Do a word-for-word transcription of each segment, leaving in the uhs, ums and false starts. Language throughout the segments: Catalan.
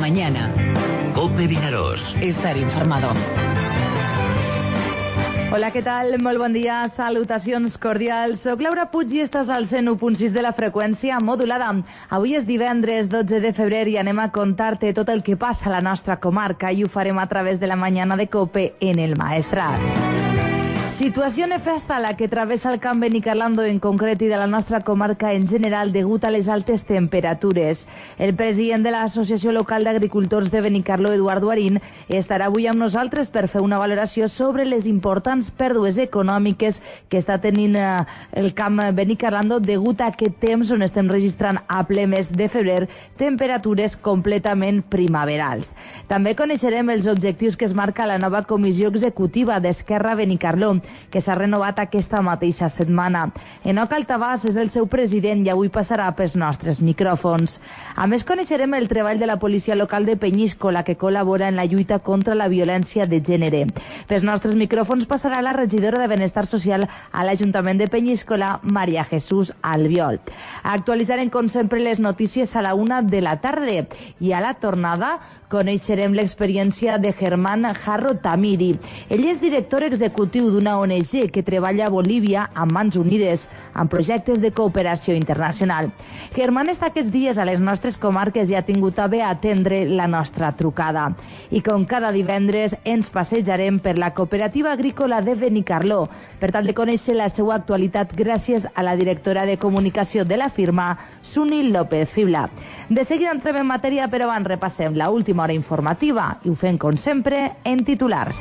mañana. COPE Vinaròs. Estar informado. Hola, què tal? Molt bon dia. Salutacions cordials. Soc Laura Puig i estàs al cent u punt sis de la freqüència modulada. Avui és divendres dotze de febrer i anem a contar-te tot el que passa a la nostra comarca i ho farem a través de la mañana de COPE en el Maestrat. Situació nefasta la que travessa el Camp Benicarlando en concret i de la nostra comarca en general degut a les altes temperatures. El president de l'Associació Local d'Agricultors de Benicarló, Eduard Guarín, estarà avui amb nosaltres per fer una valoració sobre les importants pèrdues econòmiques que està tenint eh, el Camp Benicarlando degut a aquest temps on estem registrant a ple mes de febrer temperatures completament primaverals. També coneixerem els objectius que es marca la nova comissió executiva d'Esquerra Benicarló, que s'ha renovat aquesta mateixa setmana. Enoc Altabàs és el seu president i avui passarà pels nostres micròfons. A més, coneixerem el treball de la policia local de Penyíscola, que col·labora en la lluita contra la violència de gènere. Pels nostres micròfons passarà la regidora de Benestar Social a l'Ajuntament de Penyíscola, Maria Jesús Albiol. Actualitzarem, com sempre, les notícies a la una de la tarda i a la tornada coneixerem l'experiència de Germán Jarro Tamiri. Ell és director executiu d'una O N G que treballa a Bolívia amb Mans Unides, amb projectes de cooperació internacional. Germán està aquests dies a les nostres comarques i ha tingut a bé atendre la nostra trucada. I com cada divendres ens passejarem per la cooperativa agrícola de Benicarló per tal de conèixer la seva actualitat gràcies a la directora de comunicació de la firma, Sunil López Fibla. De seguida entrem en matèria, però abans repassem la última hora informativa i ho fem, com sempre, en titulars.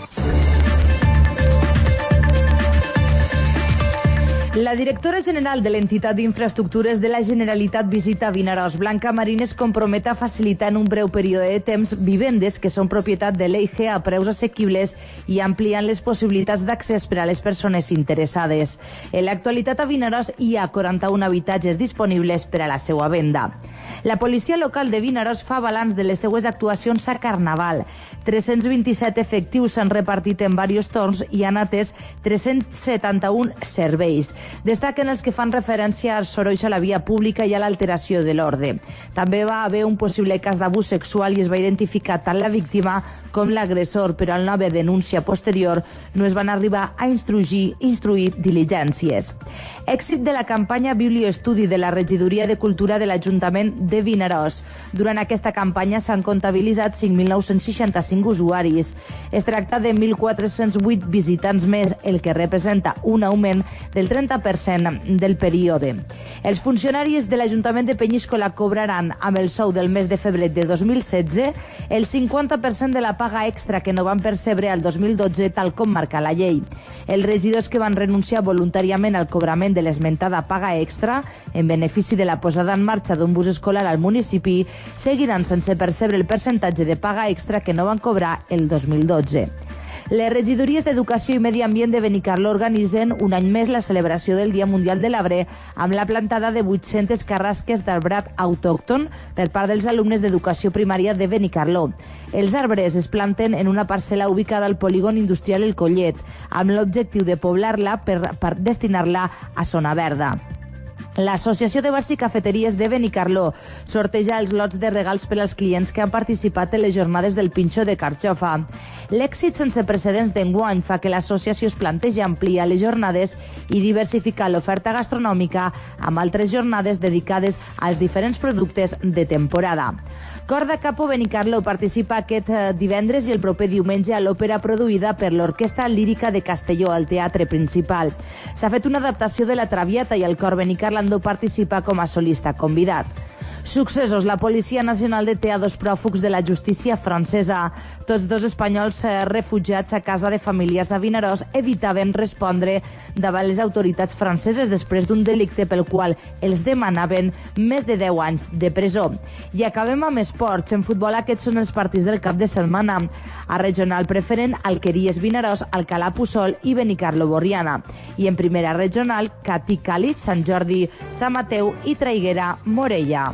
La directora general de l'entitat d'infraestructures de la Generalitat visita Vinaròs. Blanca Marín es compromet a facilitar en un breu període de temps vivendes que són propietat de l'E I G a preus assequibles i ampliant les possibilitats d'accés per a les persones interessades. En l'actualitat a Vinaròs hi ha quaranta-un habitatges disponibles per a la seva venda. La policia local de Vinaròs fa balanç de les seues actuacions a Carnaval. tres-cents vint-i-set efectius s'han repartit en diversos torns i han atès tres-cents setanta-un serveis. Destaquen els que fan referència als sorolls a la via pública i a l'alteració de l'ordre. També va haver un possible cas d'abús sexual i es va identificar tant la víctima com l'agressor, però al no haver denúncia posterior no es van arribar a instruir, instruir diligències. Èxit de la campanya Biblioestudi de la Regidoria de Cultura de l'Ajuntament de Vinaròs. Durant aquesta campanya s'han comptabilitzat cinc mil nou-cents seixanta-cinc usuaris. Es tracta de mil quatre-cents vuit visitants més, el que representa un augment del trenta per cent del període. Els funcionaris de l'Ajuntament de Penyíscola cobraran amb el sou del mes de febrer de dos mil setze el cinquanta per cent de la paga extra que no van percebre al dos mil dotze, tal com marca la llei. Els regidors que van renunciar voluntàriament al cobrament de l'esmentada paga extra en benefici de la posada en marxa d'un bus escolar al municipi seguiran sense percebre el percentatge de paga extra que no van cobrar el dos mil dotze. Les regidories d'Educació i Medi Ambient de Benicarló organitzen un any més la celebració del Dia Mundial de l'Arbre amb la plantada de vuit-centes carrasques d'arbrat autòcton per part dels alumnes d'Educació Primària de Benicarló. Els arbres es planten en una parcel·la ubicada al polígon industrial El Collet, amb l'objectiu de poblar-la per, per destinar-la a zona verda. L'Associació de Bars i Cafeteries de Benicarló sorteja els lots de regals per als clients que han participat en les jornades del Pinxo de Carxofa. L'èxit sense precedents d'enguany fa que l'associació es plantegi ampliar les jornades i diversificar l'oferta gastronòmica amb altres jornades dedicades als diferents productes de temporada. Cor de Capo Benicarló participa aquest divendres i el proper diumenge a l'òpera produïda per l'Orquestra Lírica de Castelló al Teatre Principal. S'ha fet una adaptació de La Traviata i el Cor Benicarlando participa com a solista convidat. Successos. La Policia Nacional deté a dos pròfugs de la justícia francesa. Tots dos espanyols refugiats a casa de familiars a Vinaròs evitaven respondre davant les autoritats franceses després d'un delicte pel qual els demanaven més de deu anys de presó. I acabem amb esports. En futbol aquests són els partits del cap de setmana. A regional preferent, Alqueries Vinaròs, Alcalà Puçol i Benicarló Borriana. I en primera regional, Catí Càlig, Sant Jordi, Sant Mateu i Traiguera Morella.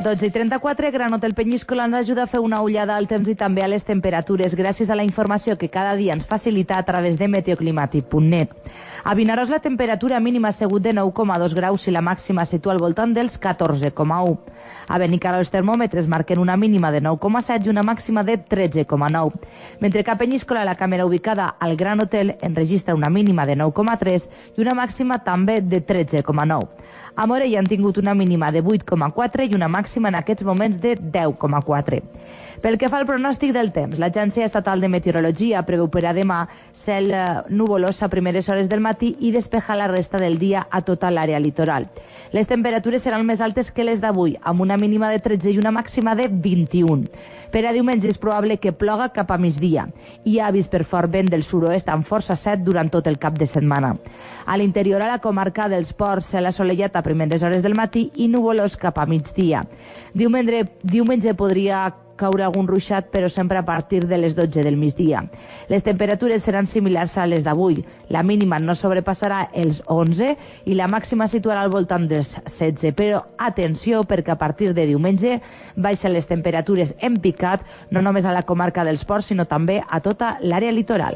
dotze i trenta-quatre, Gran Hotel Penyíscola ens ajuda a fer una ullada al temps i també a les temperatures gràcies a la informació que cada dia ens facilita a través de meteoclimàtic punt net. A Vinaròs la temperatura mínima ha sigut de nou coma dos graus i la màxima situa al voltant dels catorze coma u. A Benicarló els termòmetres marquen una mínima de nou coma set i una màxima de tretze coma nou. Mentre que a Penyíscola la càmera ubicada al Gran Hotel enregistra una mínima de nou coma tres i una màxima també de tretze coma nou. A Morella han tingut una mínima de vuit coma quatre i una màxima en aquests moments de deu coma quatre. Pel que fa al pronòstic del temps, l'Agència Estatal de Meteorologia preveu per a demà cel nuvolós a primeres hores del matí i despejar la resta del dia a tota l'àrea litoral. Les temperatures seran més altes que les d'avui, amb una mínima de tretze i una màxima de vint-i-un. Per a diumenge és probable que ploga cap a migdia. Hi ha avís per fort vent del sud-oest amb força set durant tot el cap de setmana. A l'interior, a la comarca dels Ports, cel assolellat a primeres hores del matí i nuvolós cap a migdia. Diumenge, diumenge podria caure algun ruixat, però sempre a partir de les dotze del migdia. Les temperatures seran similars a les d'avui. La mínima no sobrepassarà els onze i la màxima situarà al voltant dels setze. Però atenció, perquè a partir de diumenge baixen les temperatures en picat, no només a la comarca dels Ports, sinó també a tota l'àrea litoral.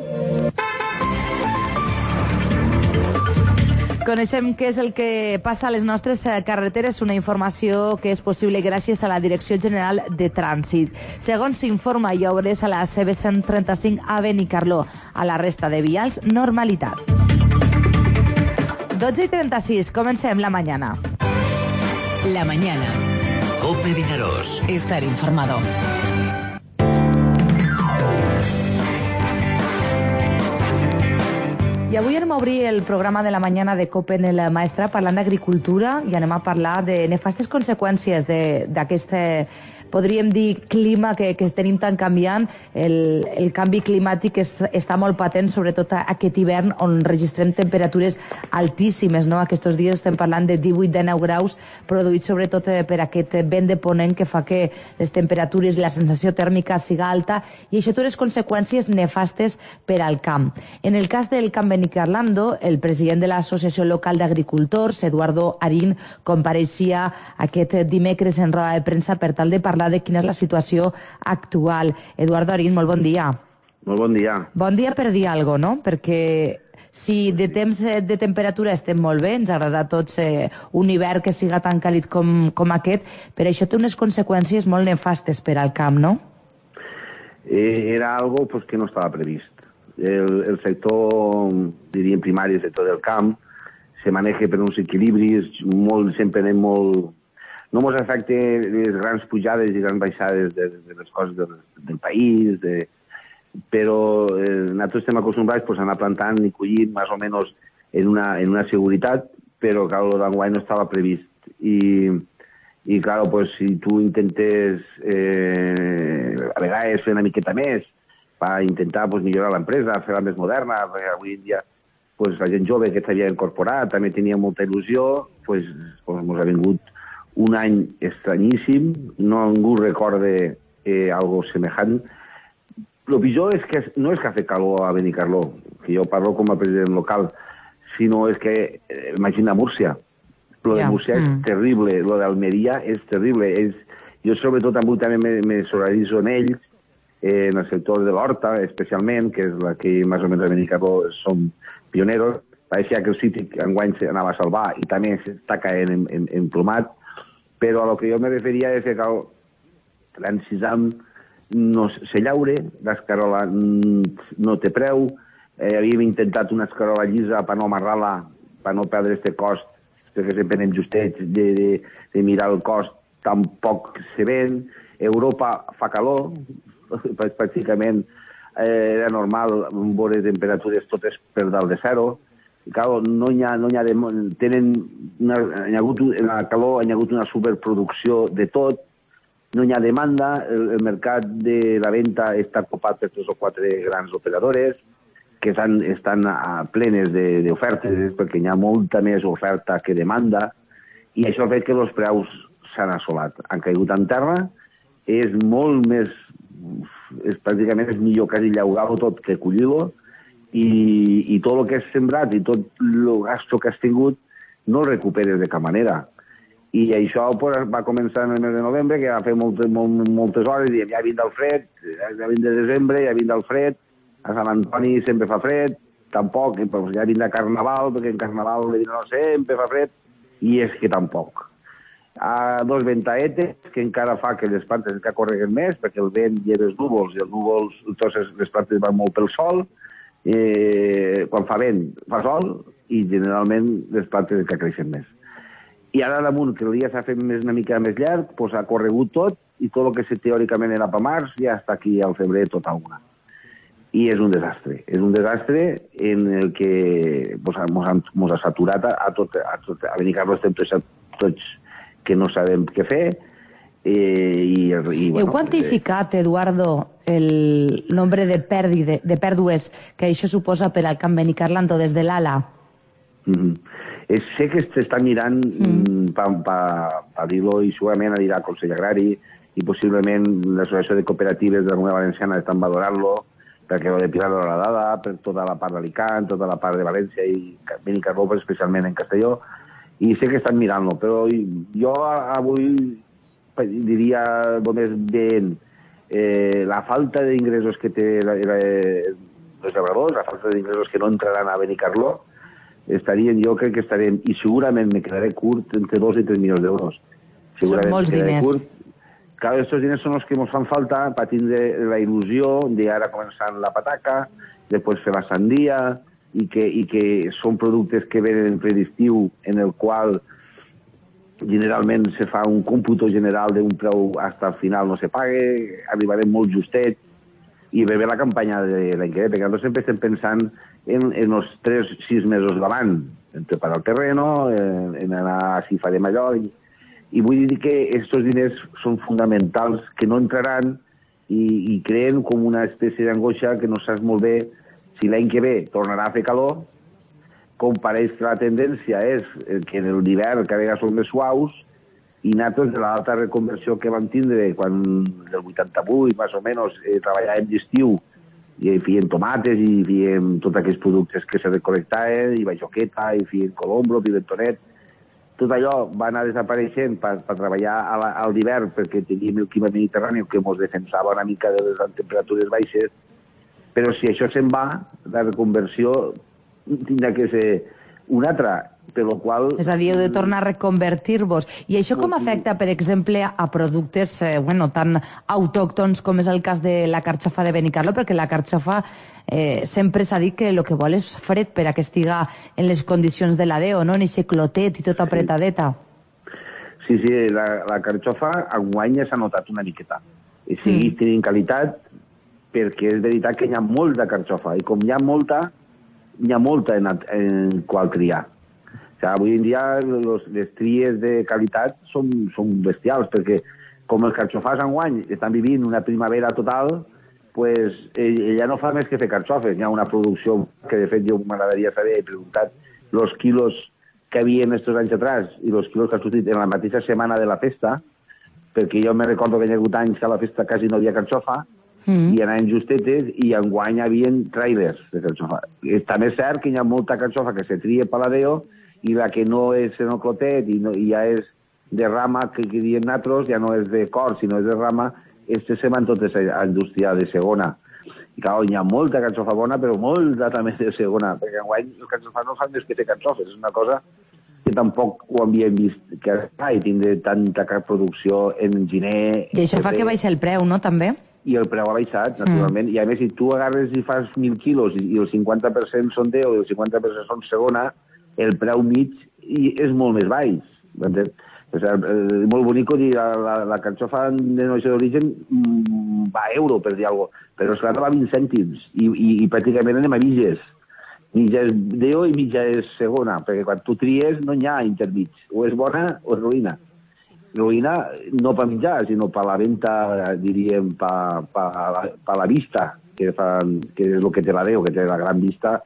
Coneixem què és el que passa a les nostres carreteres, una informació que és possible gràcies a la Direcció General de Trànsit. Segons s'informa, hi ha obres a la C B cent trenta-cinc a Benicarló. A la resta de vials, normalitat. dotze i trenta-sis, comencem la mañana. La mañana. COPE Vinaròs. Estar informado. I avui anem a obrir el programa de la mañana de COPE en el Maestrat parlant d'agricultura i anem a parlar de nefastes conseqüències d'aquest, podríem dir, clima que, que tenim tan canviant. El, el canvi climàtic és, està molt patent, sobretot aquest hivern, on registrem temperatures altíssimes, no? Aquests dies estem parlant de divuit a dinou graus, produïts sobretot per aquest vent de ponent que fa que les temperatures, la sensació tèrmica siga alta, i això té unes conseqüències nefastes per al camp. En el cas del camp Benicarlando, el president de l'Associació Local d'Agricultors, Eduardo Arín, compareixia aquest dimecres en roda de premsa per tal de parlar de quina és la situació actual. Eduardo Arín, molt bon dia. Molt bon dia. Bon dia per dir alguna cosa, no? Perquè si de temps de temperatura estem molt bé, ens agrada a tots eh, un hivern que siga tan càlid com, com aquest, però això té unes conseqüències molt nefastes per al camp, no? Eh, era algo pues, que no estava previst. El, el sector, diríem primari, el sector del camp, se maneja per uns equilibris, molt, sempre anem molt... No ens afecta les grans pujades i grans baixades de, de les coses del, del país, de, però eh, nosaltres estem acostumbrats pues, a anar plantant i collint més o menys en una, en una seguretat, però clar, el d'enguany no estava previst. I, i clar, pues, si tu intentes eh, a vegades fer una miqueta més per intentar pues, millorar l'empresa, fer-la més moderna, perquè avui en dia pues, la gent jove que s'havia incorporat també tenia molta il·lusió, pues, pues, ens ha vingut un any estranyíssim, no ningú recorda eh, algo semejant. Lo pitjor és que no és que ha fet calor a Benicarló, que jo parlo com a president local, sinó és que, eh, imagina Múrcia. Lo de Múrcia yeah. és terrible, lo d'Almeria és terrible. És, jo sobretot avui també me, me solidarizo en ells, eh, en el sector de l'Horta, especialment, que és la que més o menys a Benicarló som pioneros. Pareixia que el cítric enguany s'anava a salvar i també s'està caent en, en, en plomat. Però a lo que jo me referia és que l'encisam no se llaure, l'escarola no té preu, eh, havíem intentat una escarola llisa per no amarrar-la, per no perdre aquest cost, perquè sempre anem justets de, de, de mirar el cost, tampoc se ven. Europa fa calor, pràcticament eh, era normal veure temperatures totes per dalt de zero. Claro, no hi ha, no hi ha de, tenen una, hi ha hagut, en la calor hi ha hagut una superproducció de tot, no hi ha demanda, el, el mercat de la venda està copat per tres o quatre grans operadores que estan, estan a plenes d'ofertes, perquè hi ha molta més oferta que demanda, i això ha fet que els preus s'han assolat. Han caigut en terra, és molt més, és, pràcticament és millor quasi llaugar-ho tot que collir-lo, I, i tot el que has sembrat i tot el gasto que has tingut no el recuperes de cap manera. I això pues, va començar en el mes de novembre, que va fer moltes, molt, moltes hores, i ja vinc del fred, ja vinc de desembre, ja vinc del fred, a Sant Antoni sempre fa fred, tampoc, pues, ja vinc de Carnaval, perquè en Carnaval no sempre fa fred, i és que tampoc. A dos ventaetes, que encara fa que les plantes que correguen més, perquè el vent lleva els núvols, i els núvols, totes les plantes van molt pel sol, eh, quan fa vent fa sol, i generalment les plantes que creixen més. I ara damunt, que el dia s'ha fet més, una mica més llarg, doncs ha corregut tot, i tot el que teòricament era per març ja està aquí al febrer tot a una. I és un desastre. És un desastre en el que pues, mos ha saturat a, a tot. A, tot, a Benicarló estem tots, tots que no sabem què fer. Eh, i, i, bueno, Heu quantificat, Eduardo, el nombre de, pèrdide, de pèrdues que això suposa per al Camp Benicarló des de l'Ala? Mm-hmm. Sé que s'està mirant mm. per pa, pa dir-lo i segurament anirà al Consell Agrari i possiblement l'Associació de Cooperatives de la Comunitat Valenciana estan valorant-lo perquè ho de Pilar de la Dada, per tota la part d'Alicant, tota la part de València i Benicarló, especialment en Castelló, i sé que estan mirant-lo, però jo avui diria només veient eh, la falta d'ingressos que té la, la, els labradors, la falta d'ingressos que no entraran a Benicarló, estarien, jo crec que estarem, i segurament me quedaré curt entre dos i tres milions d'euros. Són molts diners. Curt. Clar, aquests diners són els que ens fan falta per tindre la il·lusió d'ara començant la pataca, després fer la sandia, i que, i que són productes que venen en ple d'estiu, en el qual generalment se fa un còmputo general d'un preu fins al final no se pague, arribarem molt justets, i ve bé la campanya de l'any que ve, perquè nosaltres sempre estem pensant en, en els tres o sis mesos davant, en preparar el terreno, en, en anar a si farem allò, i, i vull dir que aquests diners són fonamentals, que no entraran i, i creen com una espècie d'angoixa que no saps molt bé si l'any que ve tornarà a fer calor, com pareix que la tendència és que en l'hivern cada vegada són més suaus, i nosaltres de l'alta reconversió que vam tindre quan del vuitanta-vuit, més o menys, eh, treballàvem d'estiu i fèiem tomates i fèiem tots aquells productes que se recolectaven, i bajoqueta, i fèiem colombro, pimentonet. Tot allò va anar desapareixent per, per treballar a la, a l'hivern perquè teníem el clima mediterrani que ens defensava una mica de les temperatures baixes, però si això se'n va, la reconversió tindrà que ser una altra, per lo qual... És a dir, heu de tornar a reconvertir-vos. I això com afecta, per exemple, a productes eh, bueno, tan autòctons com és el cas de la carxofa de Benicarló, perquè la carxofa eh, sempre s'ha dit que el que vol és fred per a que estiga en les condicions de l'A D E O, no? En aquest clotet i tota apretadeta. Sí, sí, la, la carxofa enguany ja s'ha notat una miqueta. I segueix mm. tenint qualitat, perquè és veritat que hi ha molta carxofa, i com hi ha molta, hi ha molta en, en qual triar. O sigui, avui en dia los, les tries de qualitat són, són bestials, perquè com els carxofars enguany estan vivint una primavera total, pues, ella no fa més que fer carxofes. Hi ha una producció que, de fet, jo m'agradaria saber, he preguntat els quilos que havia en estos anys atrás i els quilos que ha sortit en la mateixa setmana de la festa, perquè jo me recordo que hi ha hagut anys que a la festa quasi no havia carxofa, Mm. i anaven justetes i enguany hi havia trailers de carxofa. També és cert que hi ha molta carxofa que se tria per l'A D E O i la que no és en el clotet i, no, i ja és de rama, que, que diem nosaltres, ja no és de cor, sinó és de rama, este se van totes a indústria de segona. I clar, hi ha molta carxofa bona, però molta també de segona, perquè enguany els carxofars no fan més que fer carxofes, és una cosa que tampoc ho havíem vist que ai, tindre tanta producció en giner... I això fa que baixa el preu, no, també? I el preu ha baixat, naturalment. Mm. I a més, si tu agarres i fas mil quilos i el cinquanta per cent són D E O i el cinquanta per cent són segona, el preu mig és molt més baix. O sigui, és molt bonic dir la, la, la carxofa de noció d'origen va a euro, per dir alguna cosa, però esclar va a vint cèntims i, i, i pràcticament anem a mitges. Mitja és D E O i mitja és segona, perquè quan tu tries no hi ha intermig. O és bona o és ruïna. Ruïna no per menjar, sinó per la venda, diríem, per, per, la, per la vista, que, fan, que és el que té la D E O, que té la gran vista,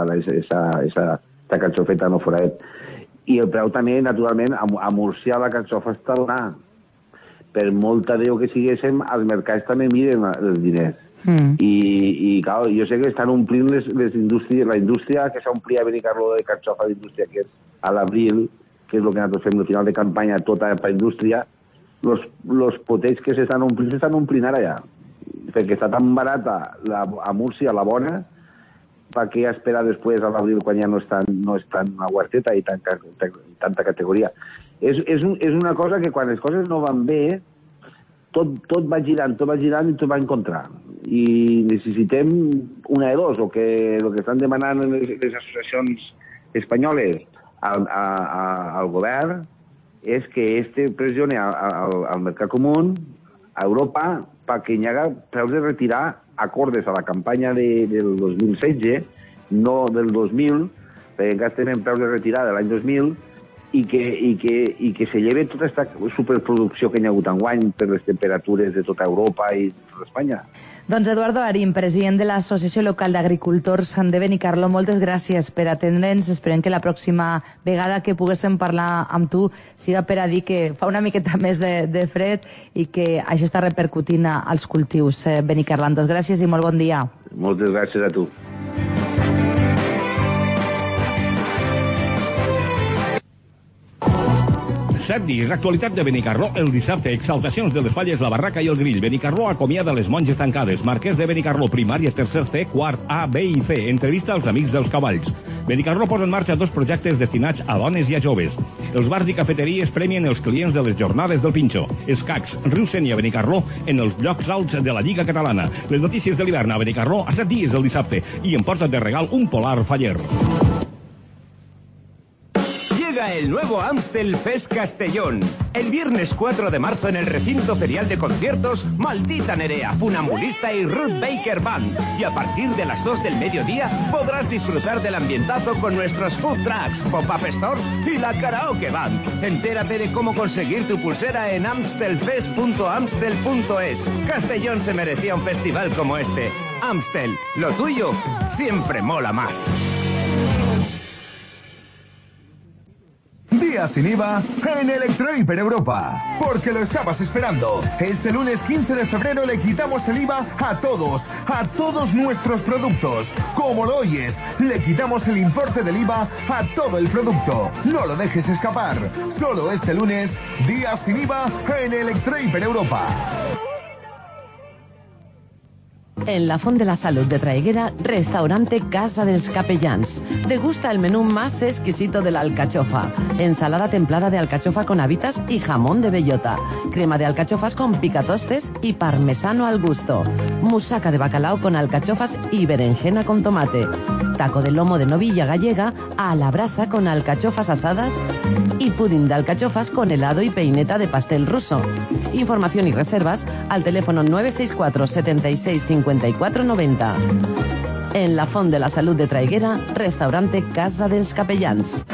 aquesta carxofeta no foradet. I el preu també, naturalment, a, a Múrcia la carxofa està donant. Per molta D E O que siguéssim, els mercats també miren els diners. Mm. I, i clar, jo sé que estan omplint les, les indústries, la indústria que s'omplia a Benicarló de carxofa d'indústria, que és a l'abril, que és el que nosaltres fem al final de campanya, tota la indústria, els potets que s'estan omplint, s'estan omplint ara ja. Perquè està tan barata la, a Múrcia, la bona, per què esperar després a l'abril quan ja no és tan, no és tan una huerteta i tanta, tanta categoria. És, és, un, és una cosa que quan les coses no van bé, tot, tot va girant, tot va girant i tot va en contra. I necessitem una de dos, o que el que estan demanant les, les associacions espanyoles al, a, a, al govern és que este pressione al, al mercat comú, a Europa, perquè hi haga preus de retirar acordes a la campanya de, del dos mil setze, no del dos mil, perquè encara estem en preus de retirada de l'any dos mil, i que, i, que, i que se lleve tota aquesta superproducció que hi ha hagut enguany per les temperatures de tota Europa i de tota Espanya. Doncs Eduardo Arín, president de l'Associació Local d'Agricultors de Benicarló, moltes gràcies per atendre'ns. Esperem que la pròxima vegada que poguéssim parlar amb tu siga per a dir que fa una miqueta més de, de fred i que això està repercutint als cultius benicarlandos. Gràcies i molt bon dia. Moltes gràcies a tu. Set dies, actualitat de Benicarló el dissabte, exaltacions de les falles, la barraca i el grill. Benicarló acomiada les monges tancades. Marquès de Benicarló, primària, tercer C, quart A, B i C. Entrevista als amics dels cavalls. Benicarló posa en marxa dos projectes destinats a dones i a joves. Els bars i cafeteries premien els clients de les jornades del Pinxo. Escacs, Riu Sénia, Benicarló, en els llocs alts de la Lliga Catalana. Les notícies de l'hivern a Benicarló a set dies el dissabte. I em porta de regal un Polar Faller. Llega el nuevo Amstel Fest Castellón. El viernes cuatro de marzo en el recinto ferial de conciertos, Maldita Nerea, Funambulista y Ruth Baker Band. Y a partir de las dos del mediodía podrás disfrutar del ambientazo con nuestros food trucks, pop-up stores y la karaoke band. Entérate de cómo conseguir tu pulsera en amstelfest punto amstel punto es. Castellón se merecía un festival como este. Amstel, lo tuyo siempre mola más. Día sin I V A en Electrohiper Europa. Porque lo estabas esperando. Este lunes quince de febrero le quitamos el I V A a todos, a todos nuestros productos. Como lo oyes, le quitamos el importe del I V A a todo el producto. No lo dejes escapar. Solo este lunes, día sin I V A en Electrohiper Europa. En la Font de la Salud de Traiguera, restaurante Casa dels Capellans. Degusta el menú más exquisito de la alcachofa. Ensalada templada de alcachofa con habitas y jamón de bellota. Crema de alcachofas con picatostes y parmesano al gusto. Musaca de bacalao con alcachofas y berenjena con tomate. Taco de lomo de novilla gallega a la brasa con alcachofas asadas. Y pudín de alcachofas con helado y peineta de pastel ruso. Información y reservas al teléfono nueve seis cuatro, setenta y seis, cincuenta y cuatro noventa. En la Font de la Salud de Traiguera, restaurante Casa dels Capellans.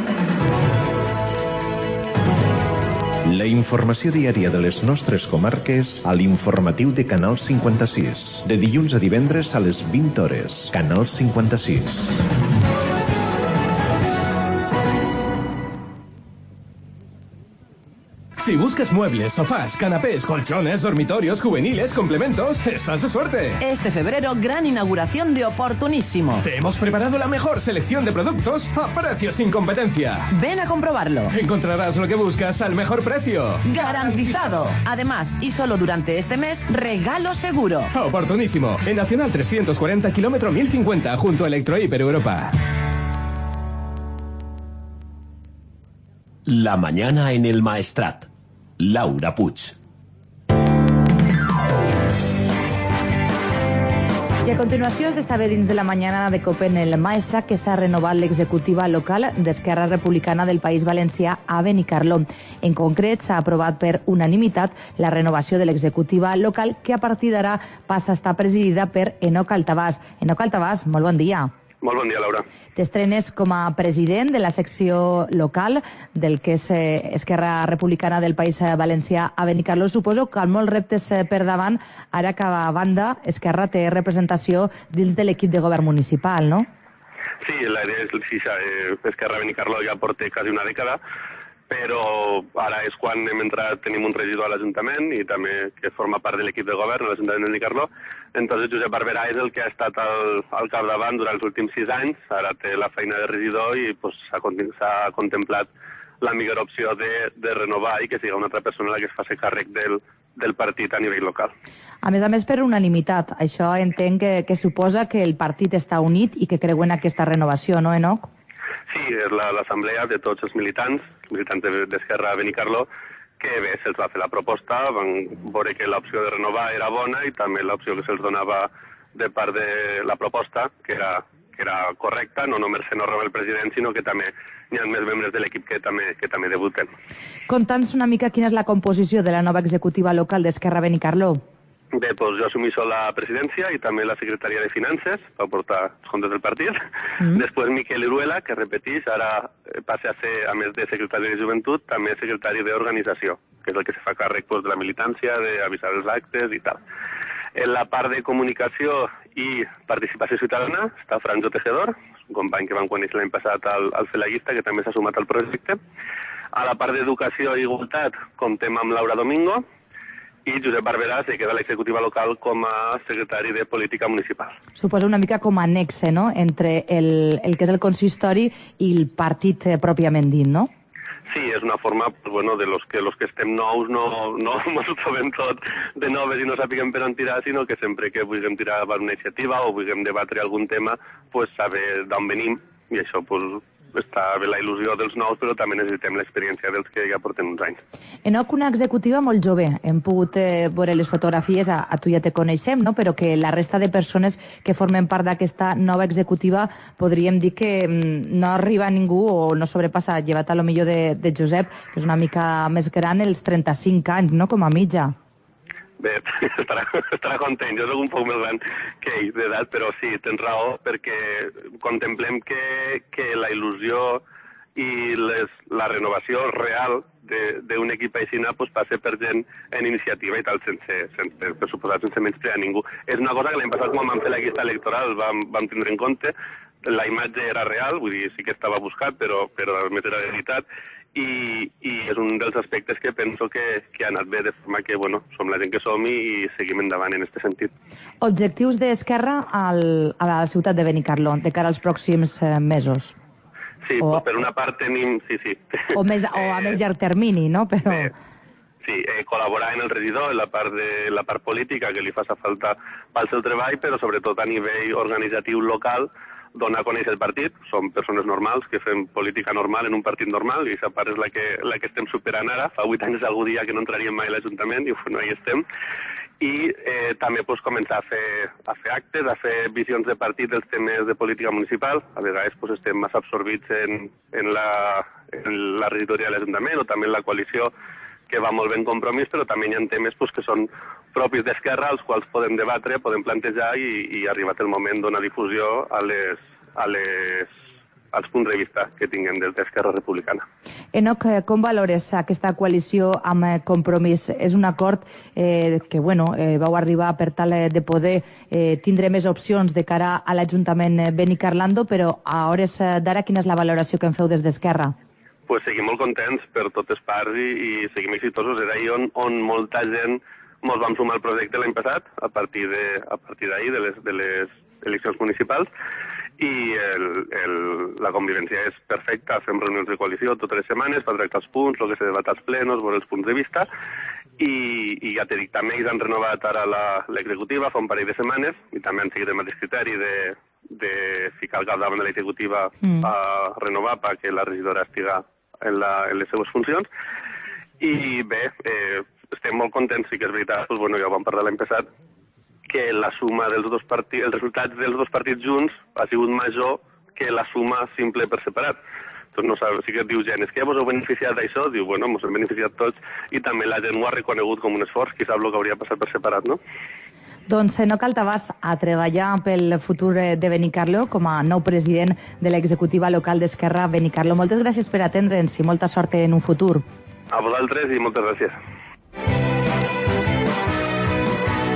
La informació diària de les nostres comarques a l'informatiu de Canal cinquanta-sis. De dilluns a divendres a les vint hores. Canal cinquanta-sis. Si buscas muebles, sofás, canapés, colchones, dormitorios, juveniles, complementos, estás de suerte. Este febrero, gran inauguración de Oportunísimo. Te hemos preparado la mejor selección de productos a precios sin competencia. Ven a comprobarlo. Encontrarás lo que buscas al mejor precio. ¡Garantizado! Además, y solo durante este mes, regalo seguro. Oportunísimo, en Nacional trescientos cuarenta, kilómetro mil cincuenta, junto a Electrohiper Europa. La mañana en el Maestrat. Laura Puig. I a continuació és de saber dins de la mañana de COPE en el Maestrat que s'ha renovat l'executiva local d'Esquerra Republicana del País Valencià a Benicarló. En concret, s'ha aprovat per unanimitat la renovació de l'executiva local que a partir d'ara passa a estar presidida per Enoc Altabàs. Enoc Altabàs, molt bon dia. Molt bon dia, Laura. T'estrenes com a president de la secció local del que és eh, Esquerra Republicana del País Valencià a Benicarló. Suposo que amb molts reptes eh, per davant, ara que a banda Esquerra té representació dins de l'equip de govern municipal, no? Sí, la idea és sí, Esquerra Benicarló ja porta quasi una dècada, però ara és quan hem entrat, tenim un regidor a l'Ajuntament i també que forma part de l'equip de govern a l'Ajuntament de Benicarló. Entonces Josep Barberà és el que ha estat al, al capdavant durant els últims sis anys, ara té la feina de regidor i pues, s'ha contemplat la millor opció de, de renovar i que sigui una altra persona la que es faci càrrec del, del partit a nivell local. A més a més, per unanimitat. Això entenc que, que suposa que el partit està unit i que creuen aquesta renovació, no, Enoc? Sí, és l'assemblea de tots els militants, militants d'Esquerra a Benicarló, que bé, se'ls va fer la proposta, van veure que l'opció de renovar era bona i també l'opció que se'ls donava de part de la proposta, que era, que era correcta, no només se no renovar el president, sinó que també hi ha més membres de l'equip que també, que també debuten. Conta'ns una mica quina és la composició de la nova executiva local d'Esquerra a Benicarló. Bé, doncs jo assumeixo la presidència i també la secretaria de Finances per portar els comptes del partit. Mm. Després Miquel Iruela, que repeteix, ara passa a ser, a més de secretari de Joventut, també secretari d'Organització, que és el que se fa càrrec doncs, de la militància, d'avisar els actes i tal. En la part de comunicació i participació ciutadana està Franjo Tejedor, un company que vam conèixer l'any passat al, al Felaguista, que també s'ha sumat al projecte. A la part d'educació i igualtat comptem amb Laura Domingo, i Josep Barberà se queda a l'executiva local com a secretari de Política Municipal. Suposa una mica com a nexe, no?, entre el, el que és el consistori i el partit eh, pròpiament dit, no? Sí, és una forma, pues, bueno, de los que, los que estem nous no, no ens ho trobem tot de noves i no sapiguem per on tirar, sinó que sempre que vulguem tirar per una iniciativa o vulguem debatre algun tema, pues, saber d'on venim, i això pues, està bé la il·lusió dels nous, però també necessitem l'experiència dels que ja porten uns anys. Enoc, una executiva molt jove. Hem pogut eh, veure les fotografies, a, a tu ja te coneixem, no? Però que la resta de persones que formen part d'aquesta nova executiva podríem dir que mm, no arriba a ningú o no sobrepassa, llevat a lo millor de, de Josep, que és una mica més gran, els trenta-cinc anys, no?, com a mitja. Bé, estarà, estarà content. Jo soc un poc més gran que ell d'edat, però sí, tens raó, perquè contemplem que, que la il·lusió i les, la renovació real d'un equip aixina pues, passa per gent en iniciativa i tal, sense, sense per suposat, sense menysprear a ningú. És una cosa que l'any passat, quan vam fer la llista electoral, vam, vam tindre en compte. La imatge era real, vull dir, sí que estava buscat, però, però a més era de veritat. I, i és un dels aspectes que penso que, que ha anat bé, de forma que, bueno, som la gent que som i, i seguim endavant en aquest sentit. Objectius d'Esquerra al, a la ciutat de Benicarló, de cara als pròxims eh, mesos? Sí, o... pues per una part tenim... Sí, sí. O, més, o a més llarg termini, no? Però... Bé, sí, eh, col·laborar en el regidor, en la part, de, la part política que li fa falta pel seu treball, però sobretot a nivell organitzatiu local, donar a conèixer el partit. Som persones normals que fem política normal en un partit normal i aquesta part és la que, la que estem superant ara. Fa vuit anys algú dia que no entraríem mai a l'Ajuntament i bueno, ahí estem. I eh, també pues, començar a fer, a fer actes, a fer visions de partit dels temes de política municipal. A vegades pues, estem massa absorbits en, en, la, en la regidoria de l'Ajuntament o també en la coalició, que va molt ben compromís, però també hi ha temes pues, que són propis d'Esquerra, els quals podem debatre, podem plantejar i, i arribat el moment donar difusió a les, a les, als punts de vista que tinguem des d'Esquerra Republicana. Enoc, com valores aquesta coalició amb Compromís? És un acord eh, que bueno, eh, vau arribar per tal de poder eh, tindre més opcions de cara a l'Ajuntament Benicarlando, però a hores d'ara quina és la valoració que en feu des d'Esquerra? Pues seguim molt contents per totes parts i, i seguim exitosos. És ahir on, on molta gent ens vam sumar al projecte l'any passat, a partir de, a partir d'ahir, de les, de les eleccions municipals, i el, el, la convivència és perfecta. Fem reunions de coalició totes les setmanes per tractar els punts, el que se debat als plenos, veure els punts de vista, i, i ja t'he dit, també ells han renovat ara l'executiva fa un parell de setmanes, i també han seguit el mateix criteri de, de ficar el cap davant de l'executiva mm. a renovar perquè la regidora estiga en, la, en les seues funcions. I bé, eh, estem molt contents, sí que és veritat, doncs, bueno, ja ho vam parlar l'any passat, que la suma dels dos partits, els resultats dels dos partits junts ha sigut major que la suma simple per separat. Doncs no sabe, sí que et diu gent, és que ja vos heu beneficiat d'això, diu, bueno, mos hem beneficiat tots, i també la gent ho ha reconegut com un esforç, qui sap el que hauria passat per separat, no? Doncs no cal t'abans a treballar pel futur de Benicarló com a nou president de l'executiva local d'Esquerra Benicarló. Moltes gràcies per atendre'ns i molta sort en un futur. A vosaltres i moltes gràcies.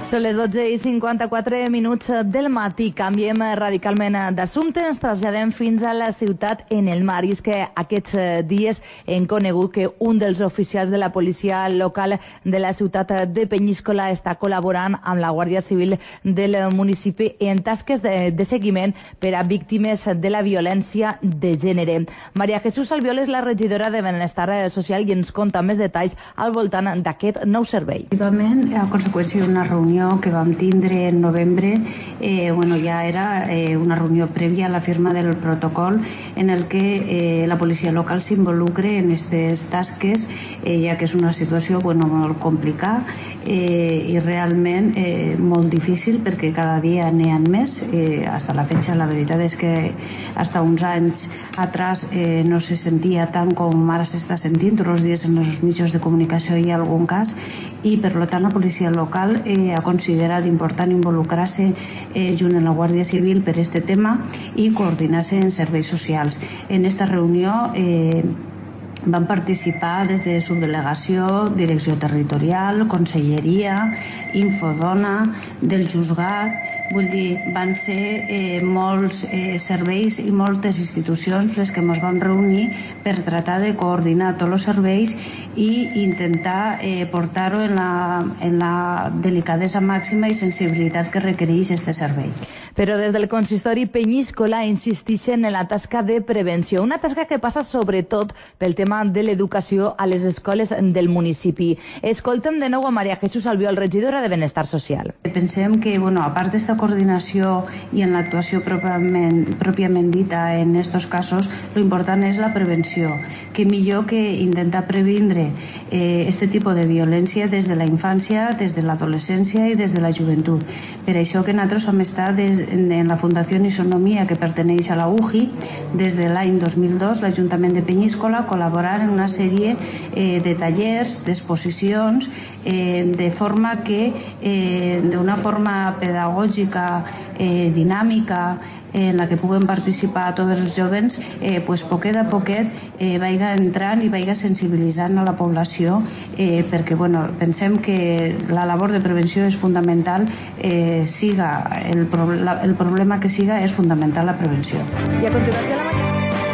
Són les dotze i cinquanta-quatre minuts del matí. Canviem radicalment d'assumpte. Ens traslladem fins a la ciutat en el mar. I és que aquests dies hem conegut que un dels oficials de la policia local de la ciutat de Peñíscola està col·laborant amb la Guàrdia Civil del municipi en tasques de, de seguiment per a víctimes de la violència de gènere. Maria Jesús Albiol és la regidora de Benestar Social i ens conta més detalls al voltant d'aquest nou servei. Efectivament, a conseqüència d'una reunió que vam tindre en novembre, eh, bueno, ja era eh, una reunió prèvia a la firma del protocol en el que eh, la policia local s'involucre en aquestes tasques, eh, ja que és una situació bueno, molt complicada eh, i realment eh, molt difícil perquè cada dia n'hi ha més. Eh, hasta la fecha la veritat és que hasta uns anys atrás eh, no se sentia tant com ara s'està sentint, tots els dies en els mitjans de comunicació hi ha algun cas i per tant la policia local eh, ha considerat important involucrar-se eh, junt amb la Guàrdia Civil per aquest tema i coordinar-se en serveis socials. En esta reunió eh, van participar des de subdelegació, direcció territorial, conselleria, Infodona, del Juzgat. Vull dir, van ser eh, molts eh, serveis i moltes institucions les que ens vam reunir per tratar de coordinar tots els serveis i intentar eh, portar-ho en, la, en la delicadesa màxima i sensibilitat que requereix aquest servei. Però des del consistori Peñíscola insisteixen en la tasca de prevenció, una tasca que passa sobretot pel tema de l'educació a les escoles del municipi. Escoltem de nou a Maria Jesús Albiol, regidora de Benestar Social. Pensem que, bueno, a part d'esta coordinació i en l'actuació pròpiament, pròpiament dita en aquests casos, lo important és la prevenció. Que millor que intentar previndre eh, este tipus de violència des de la infància, des de l'adolescència i des de la joventut. Per això que nosaltres hem estat des, en, en la Fundació Isonomia, que perteneix a la U G I, des de l'any dos mil dos, l'Ajuntament de Peñíscola, col·laborar en una sèrie eh, de tallers, d'exposicions, eh, de forma que, eh, d'una forma pedagògica eh, dinàmica, en la que puguen participar tots els joves, eh, pues poquet a poquet eh, vaiga entrant i vaiga sensibilitzant a la població eh, perquè bueno, pensem que la labor de prevenció és fundamental, eh, siga el, pro la, el problema que siga, és fundamental la prevenció. I a continuació la mañana.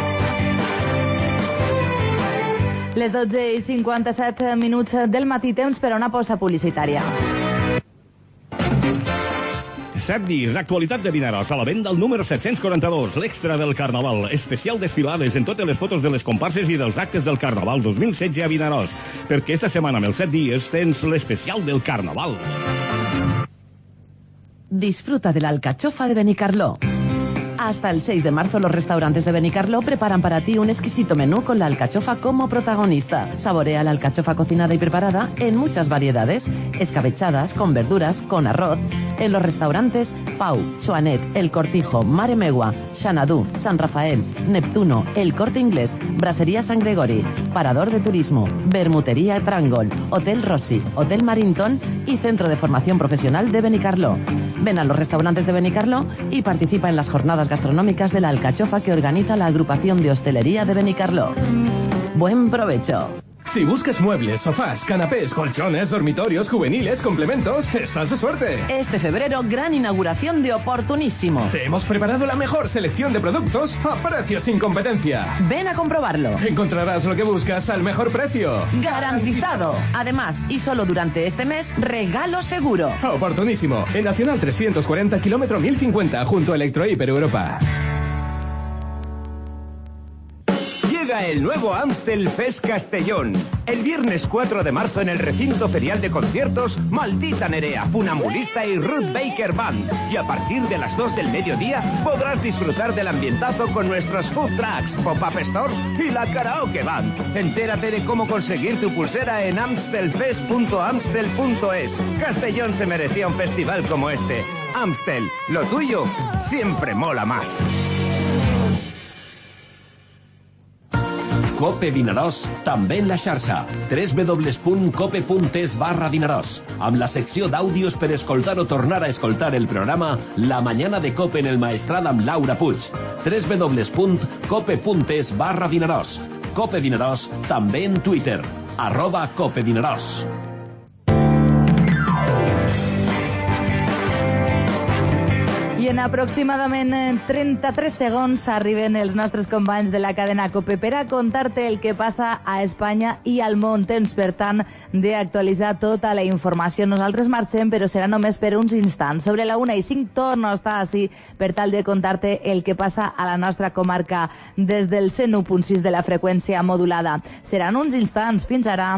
Les dotze i cinquanta-set minuts del matí, temps per a una pausa publicitària. set dies d'actualitat de Vinaròs a la venda al número set-cents quaranta-dos, l'extra del Carnaval, especial desfilades en totes les fotos de les comparses i dels actes del Carnaval dos mil setze a Vinaròs, perquè esta setmana amb els set dies tens l'especial del Carnaval. Disfruta de la alcachofa de Benicarló. Hasta el seis de marzo los restaurantes de Benicarló preparan para ti un exquisito menú con la alcachofa como protagonista. Saborea la alcachofa cocinada y preparada en muchas variedades, escabechadas, con verduras, con arroz. En los restaurantes Pau, Choanet, El Cortijo, Mare Megua, Xanadú, San Rafael, Neptuno, El Corte Inglés, Brasería San Gregori, Parador de Turismo, Bermutería Trangol, Hotel Rossi, Hotel Marinton y Centro de Formación Profesional de Benicarló. Ven a los restaurantes de Benicarló y participa en las jornadas gastronómicas de la alcachofa que organiza la agrupación de hostelería de Benicarló. Buen provecho. Si buscas muebles, sofás, canapés, colchones, dormitorios, juveniles, complementos, estás de suerte. Este febrero, gran inauguración de Oportunísimo. Te hemos preparado la mejor selección de productos a precios sin competencia. Ven a comprobarlo. Encontrarás lo que buscas al mejor precio. ¡Garantizado! Además, y solo durante este mes, regalo seguro. Oportunísimo, en Nacional trescientos cuarenta, kilómetro mil cincuenta, junto a Electro Hiper Europa. Llega el nuevo Amstel Fest Castellón. El viernes cuatro de marzo en el recinto ferial de conciertos, Maldita Nerea, Funambulista y Ruth Baker Band. Y a partir de las dos del mediodía podrás disfrutar del ambientazo con nuestros food trucks, pop-up stores y la karaoke band. Entérate de cómo conseguir tu pulsera en amstelfest punto amstel punto es. Castellón se merecía un festival como este. Amstel, lo tuyo siempre mola más. Cope Vinaròs, també en la xarxa, w w w punt cope punt es barra Vinaròs, amb la secció d'àudios per escoltar o tornar a escoltar el programa La Mañana de Cope en el Maestrat amb Laura Puig, w w w punt cope punt es barra Vinaròs. Cope Vinaròs, també en Twitter, arroba Cope Vinaròs. I en aproximadament trenta-tres segons arriben els nostres companys de la cadena COPE per a contar-te el que passa a Espanya i al món. Tens, per tant, d'actualitzar tota la informació. Nosaltres marxem, però serà només per uns instants. Sobre la una i cinc torno a estar així per tal de contar-te el que passa a la nostra comarca des del cent u punt sis de la freqüència modulada. Seran uns instants. Fins ara.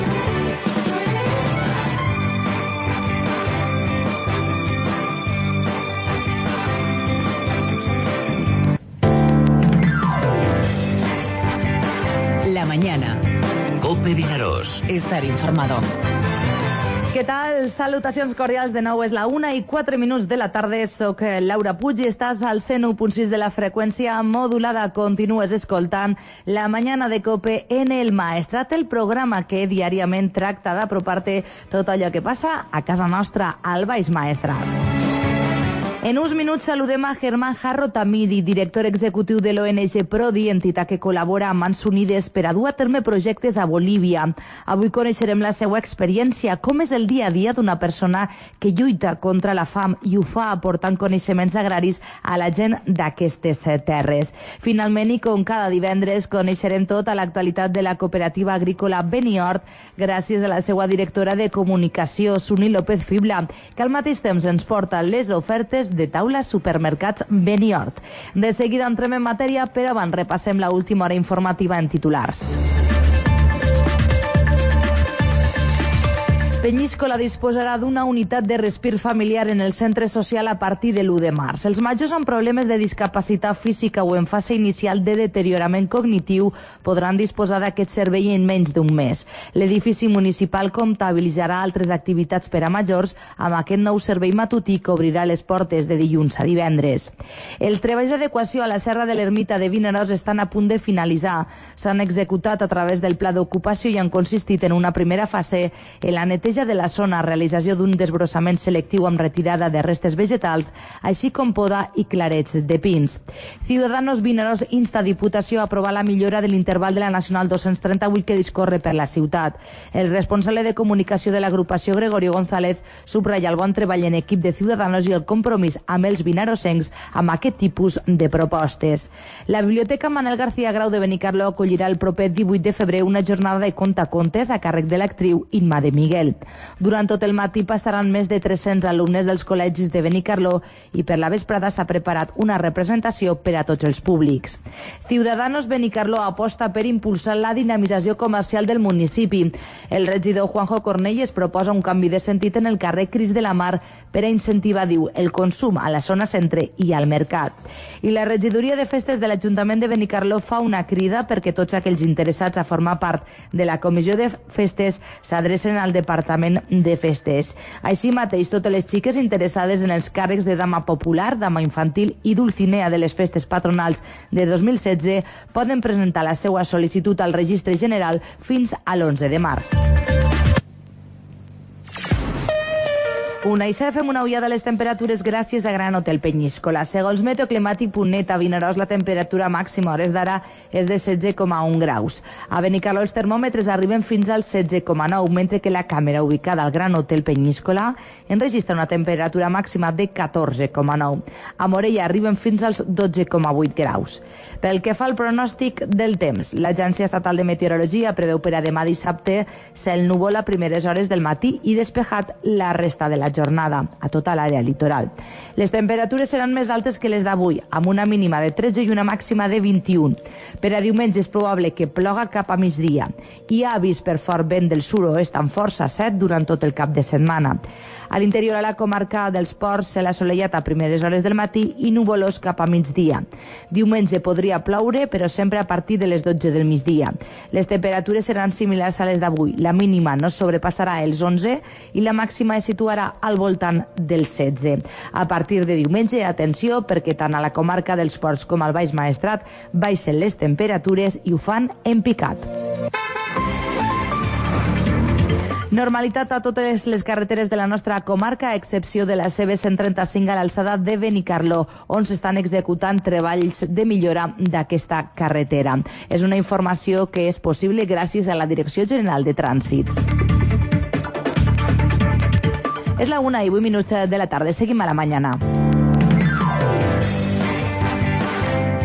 La mañana. COPE Vinaròs. Estar informado. Què tal? Salutacions cordials. De nou és la una i quatre minuts de la tarda. Soc Laura Puig i estàs al cent u punt sis de la freqüència modulada. Continues escoltant La Mañana de COPE en el Maestrat, el programa que diàriament tracta d'apropar-te tot allò que passa a casa nostra, al Baix Maestrat. En uns minuts saludem a Germán Jarro Tamidi, director executiu de l'O N G Prodi, entitat que col·labora amb Mans Unides per a dur a terme projectes a Bolívia. Avui coneixerem la seva experiència, com és el dia a dia d'una persona que lluita contra la fam i ho fa aportant coneixements agraris a la gent d'aquestes terres. Finalment, i com cada divendres, coneixerem tota l'actualitat de la cooperativa agrícola Benihort gràcies a la seva directora de comunicació, Suni López Fibla, que al mateix temps ens porta les ofertes de taula supermercats Benihort. De seguida entrem en matèria, però abans repassem la última hora informativa en titulars. Peñíscola disposarà d'una unitat de respir familiar en el centre social a partir de l'u de març. Els majors amb problemes de discapacitat física o en fase inicial de deteriorament cognitiu podran disposar d'aquest servei en menys d'un mes. L'edifici municipal comptabilitzarà altres activitats per a majors amb aquest nou servei matutí que obrirà les portes de dilluns a divendres. Els treballs d'adequació a la Serra de l'Ermita de Vinaròs estan a punt de finalitzar. S'han executat a través del pla d'ocupació i han consistit en una primera fase en la neteja de la zona, realització d'un desbrossament selectiu amb retirada de restes vegetals, així com poda i clarets de pins. Ciudadanos Vinaròs insta a Diputació a aprovar la millora de l'interval de la Nacional dos-cents trenta-vuit que discorre per la ciutat. El responsable de comunicació de l'agrupació, Gregorio González, subratlla el bon treball en equip de Ciudadanos i el compromís amb els vinarosencs amb aquest tipus de propostes. La Biblioteca Manel García Grau de Benicarló acollirà el proper divuit de febrer una jornada de contacontes a càrrec de l'actriu Imma de Miguel. Durant tot el matí passaran més de tres-cents alumnes dels col·legis de Benicarló i per la vesprada s'ha preparat una representació per a tots els públics. Ciudadanos Benicarló aposta per impulsar la dinamització comercial del municipi. El regidor Juanjo Cornell es proposa un canvi de sentit en el carrer Cris de la Mar per a incentivar, diu, el consum a la zona centre i al mercat. I la regidoria de festes de l'Ajuntament de Benicarló fa una crida perquè tots aquells interessats a formar part de la comissió de festes s'adrecen al Departament de Festes. Així mateix, totes les xiques interessades en els càrrecs de dama popular, dama infantil i dulcinea de les festes patronals de dos mil setze poden presentar la seva sol·licitud al registre general fins a l'onze de març. Una i fem una ullada a les temperatures gràcies a Gran Hotel Peñíscola. Segons meteoclimàtic punt net, a Vinaròs la temperatura màxima a hores d'ara és de setze coma un graus. A Benicarló els termòmetres arriben fins als setze coma nou, mentre que la càmera ubicada al Gran Hotel Peñíscola enregistra una temperatura màxima de catorze coma nou. A Morella arriben fins als dotze coma vuit graus. Pel que fa al pronòstic del temps, l'Agència Estatal de Meteorologia preveu per a demà dissabte cel núvol a primeres hores del matí i despejat la resta de la jornada a tota l'àrea litoral. Les temperatures seran més altes que les d'avui, amb una mínima de tretze i una màxima de vint-i-un. Per a diumenge és probable que ploga cap a migdia. Hi ha avís per fort vent del sud-oest amb força set durant tot el cap de setmana. A l'interior a la comarca dels Ports, cel assolellat a primeres hores del matí i nuvolós cap a migdia. Diumenge podria ploure, però sempre a partir de les dotze del migdia. Les temperatures seran similars a les d'avui. La mínima no sobrepassarà els onze i la màxima es situarà al voltant dels setze. A partir de diumenge, atenció, perquè tant a la comarca dels Ports com al Baix Maestrat baixen les temperatures i ho fan en picat. Normalitat a totes les carreteres de la nostra comarca, a excepció de la C B cent trenta-cinc a l'alçada de Benicarló, on s'estan executant treballs de millora d'aquesta carretera. És una informació que és possible gràcies a la Direcció General de Trànsit. És la una i vuit minuts de la tarda. Seguim a la mañana.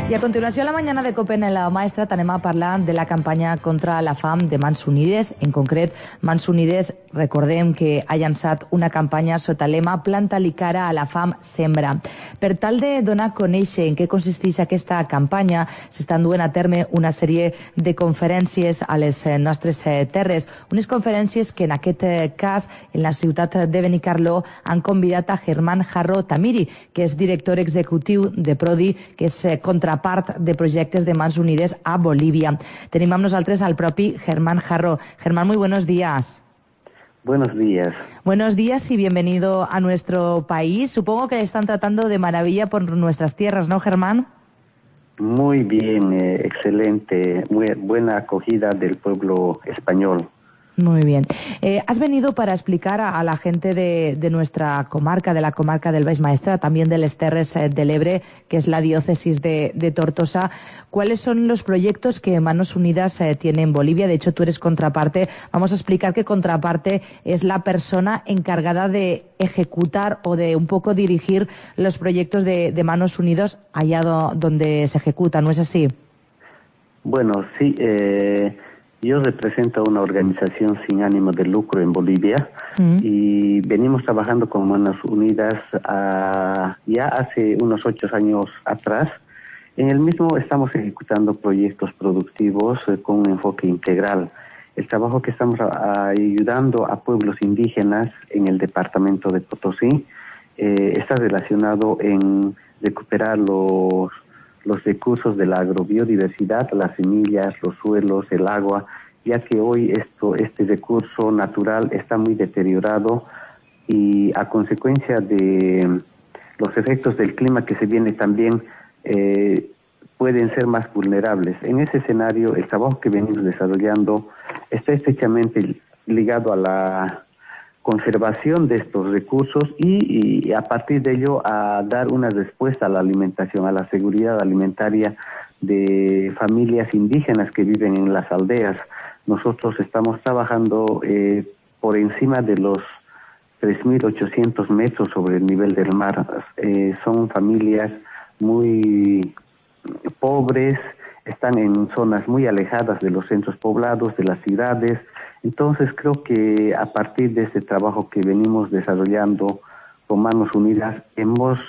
I a continuació, a la mañana de COPE en la Maestrat anem a parlar de la campanya contra la fam de Mans Unides. En concret, Mans Unides, recordem que ha llançat una campanya sota lema Planta-li cara a la fam, sembra. Per tal de donar a conèixer en què consisteix aquesta campanya, s'estan duent a terme una sèrie de conferències a les nostres terres. Unes conferències que en aquest cas, en la ciutat de Benicarló, han convidat a Germán Jarro Tamiri, que és director executiu de Prodi, que és contra part de projectes de Mans Unides a Bolivia. Tenim amb nosaltres al propi Germán Jarro. Germán, muy buenos días. Buenos días. Buenos días y bienvenido a nuestro país. Supongo que están tratando de maravilla por nuestras tierras, ¿no, Germán? Muy bien, eh, excelente, muy buena acogida del pueblo español. Muy bien. Eh, has venido para explicar a, a la gente de, de nuestra comarca, de la comarca del Baix Maestrat, también de les Terres eh, del Ebre, que es la diócesis de, de Tortosa, cuáles son los proyectos que Manos Unidas eh, tiene en Bolivia. De hecho, tú eres contraparte. Vamos a explicar que contraparte es la persona encargada de ejecutar o de un poco dirigir los proyectos de, de Manos Unidas allá do, donde se ejecutan, ¿no es así? Bueno, sí. Eh... Yo represento una organización sin ánimo de lucro en Bolivia mm. y venimos trabajando con Manos Unidas uh, ya hace unos ocho años atrás. En el mismo estamos ejecutando proyectos productivos uh, con un enfoque integral. El trabajo que estamos uh, ayudando a pueblos indígenas en el departamento de Potosí eh, está relacionado en recuperar los los recursos de la agrobiodiversidad, las semillas, los suelos, el agua, ya que hoy esto, este recurso natural está muy deteriorado y a consecuencia de los efectos del clima que se viene también eh, pueden ser más vulnerables. En ese escenario, el trabajo que venimos desarrollando está estrechamente ligado a la conservación de estos recursos y, y a partir de ello a dar una respuesta a la alimentación, a la seguridad alimentaria de familias indígenas que viven en las aldeas. Nosotros estamos trabajando eh, por encima de los tres mil ochocientos metros sobre el nivel del mar. Eh, son familias muy pobres, están en zonas muy alejadas de los centros poblados, de las ciudades. Entonces creo que a partir de este trabajo que venimos desarrollando con Manos Unidas hemos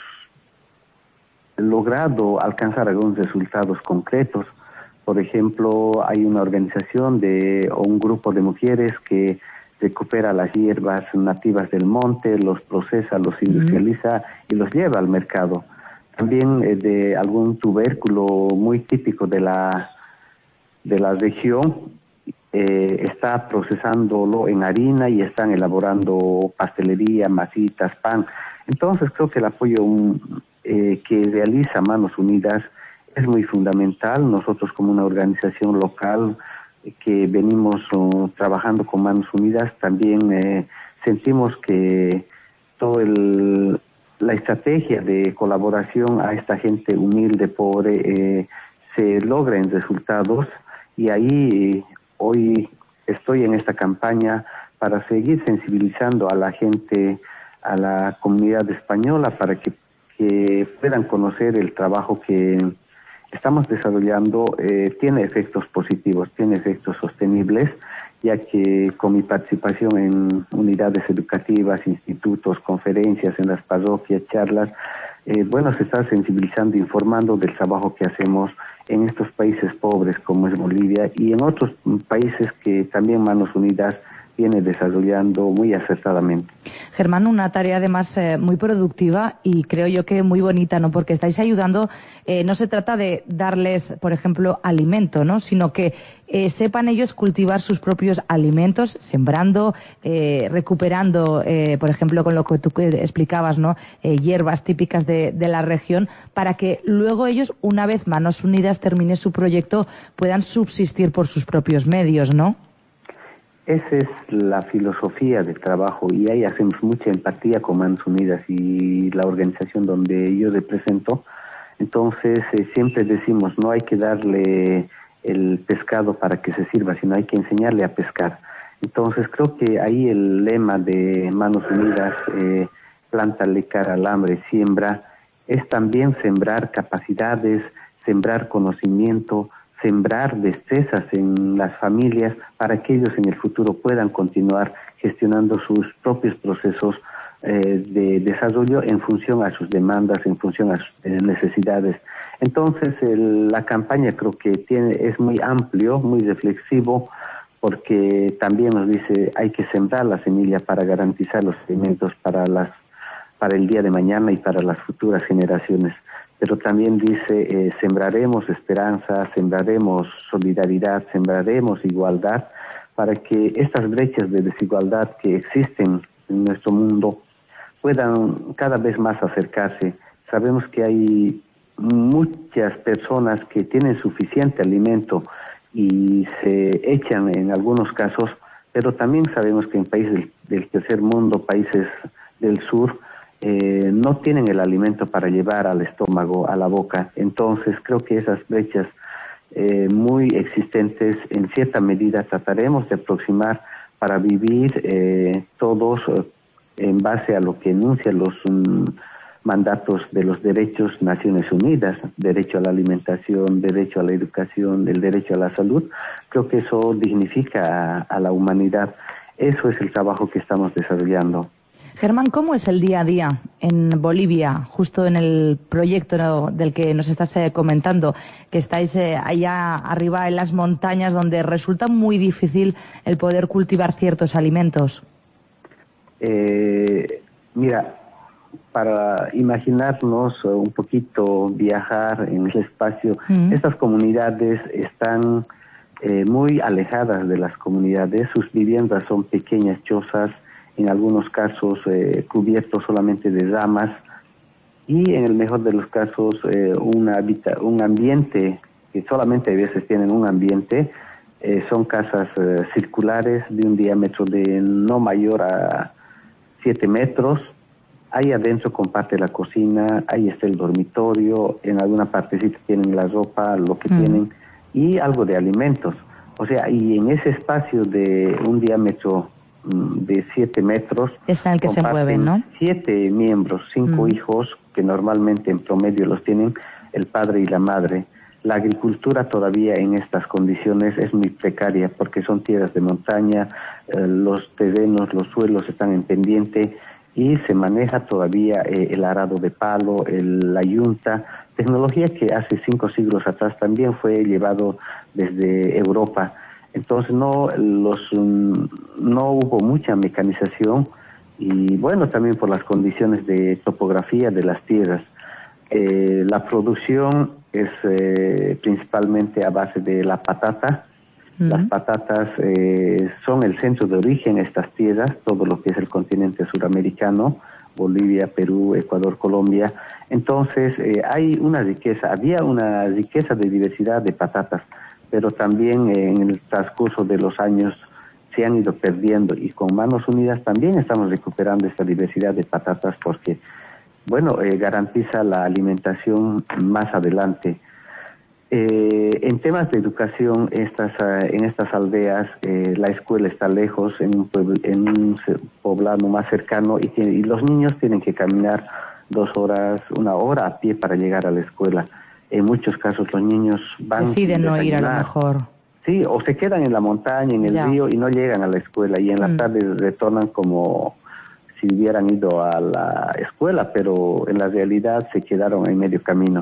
logrado alcanzar algunos resultados concretos. Por ejemplo, hay una organización de o un grupo de mujeres que recupera las hierbas nativas del monte, los procesa, los industrializa y los lleva al mercado. También eh, de algún tubérculo muy típico de la de la región. Eh, está procesándolo en harina y están elaborando pastelería, masitas, pan. Entonces creo que el apoyo um, eh, que realiza Manos Unidas es muy fundamental. Nosotros como una organización local eh, que venimos uh, trabajando con Manos Unidas también eh, sentimos que todo el la estrategia de colaboración a esta gente humilde, pobre, eh, se logra en resultados y ahí hoy estoy en esta campaña para seguir sensibilizando a la gente, a la comunidad española, para que, que puedan conocer el trabajo que estamos desarrollando. Eh, tiene efectos positivos, tiene efectos sostenibles, ya que con mi participación en unidades educativas, institutos, conferencias, en las parroquias, charlas, eh, bueno, se está sensibilizando, informando del trabajo que hacemos en estos países pobres como es Bolivia y en otros países que también Manos Unidas viene desarrollando muy acertadamente. Germán, una tarea además eh, muy productiva y creo yo que muy bonita, ¿no? Porque estáis ayudando, eh, no se trata de darles, por ejemplo, alimento, ¿no? Sino que eh, sepan ellos cultivar sus propios alimentos, sembrando, eh, recuperando, eh, por ejemplo, con lo que tú explicabas, ¿no? Eh, hierbas típicas de, de la región, para que luego ellos, una vez Manos Unidas termine su proyecto, puedan subsistir por sus propios medios, ¿no? Esa es la filosofía del trabajo y ahí hacemos mucha empatía con Manos Unidas y la organización donde yo represento. Entonces eh, siempre decimos, no hay que darle el pescado para que se sirva, sino hay que enseñarle a pescar. Entonces creo que ahí el lema de Manos Unidas, eh, plántale cara al hambre, siembra, es también sembrar capacidades, sembrar conocimiento, sembrar destrezas en las familias para que ellos en el futuro puedan continuar gestionando sus propios procesos eh, de desarrollo en función a sus demandas, en función a sus eh, necesidades. Entonces, el, la campaña creo que tiene es muy amplio, muy reflexivo, porque también nos dice hay que sembrar la semilla para garantizar los alimentos para las para el día de mañana y para las futuras generaciones. Pero también dice, eh, sembraremos esperanza, sembraremos solidaridad, sembraremos igualdad, para que estas brechas de desigualdad que existen en nuestro mundo puedan cada vez más acercarse. Sabemos que hay muchas personas que tienen suficiente alimento y se echan en algunos casos, pero también sabemos que en países del, del tercer mundo, países del sur, Eh, no tienen el alimento para llevar al estómago, a la boca. Entonces creo que esas brechas eh, muy existentes en cierta medida trataremos de aproximar para vivir eh, todos eh, en base a lo que enuncian los um, mandatos de los derechos Naciones Unidas, derecho a la alimentación, derecho a la educación, el derecho a la salud. Creo que eso dignifica a, a la humanidad. Eso es el trabajo que estamos desarrollando. Germán, ¿cómo es el día a día en Bolivia, justo en el proyecto del que nos estás eh, comentando, que estáis eh, allá arriba en las montañas donde resulta muy difícil el poder cultivar ciertos alimentos? Eh, mira, para imaginarnos un poquito viajar en el espacio, mm. estas comunidades están eh, muy alejadas de las comunidades, sus viviendas son pequeñas chozas, en algunos casos eh, cubiertos solamente de ramas, y en el mejor de los casos eh, una habita un ambiente, que solamente a veces tienen un ambiente, eh, son casas eh, circulares de un diámetro de no mayor a siete metros, ahí adentro comparte la cocina, ahí está el dormitorio, en alguna partecita tienen la ropa, lo que mm. tienen, y algo de alimentos. O sea, y en ese espacio de un diámetro de siete metros es en el que se mueven, ¿no? Siete miembros, cinco mm. hijos, que normalmente en promedio los tienen el padre y la madre. La agricultura todavía en estas condiciones es muy precaria porque son tierras de montaña, eh, los terrenos, los suelos están en pendiente y se maneja todavía eh, el arado de palo, el, la yunta, tecnología que hace cinco siglos atrás también fue llevado desde Europa. Entonces no los no hubo mucha mecanización y bueno, también por las condiciones de topografía de las tierras. Eh, la producción es eh, principalmente a base de la patata. Uh-huh. Las patatas eh, son el centro de origen de estas tierras, todo lo que es el continente suramericano, Bolivia, Perú, Ecuador, Colombia. Entonces eh, hay una riqueza, había una riqueza de diversidad de patatas, pero también eh, en el transcurso de los años se han ido perdiendo, y con Manos Unidas también estamos recuperando esta diversidad de patatas porque, bueno, eh, garantiza la alimentación más adelante. Eh, en temas de educación, estas, uh, en estas aldeas, eh, la escuela está lejos, en un, pueblo, en un poblado más cercano, y, tiene, y los niños tienen que caminar dos horas, una hora a pie para llegar a la escuela. En muchos casos los niños van... Deciden no ir a lo mejor. Sí, o se quedan en la montaña, en el ya. río, y no llegan a la escuela, y en la mm. tarde retornan como si hubieran ido a la escuela, pero en la realidad se quedaron en medio camino.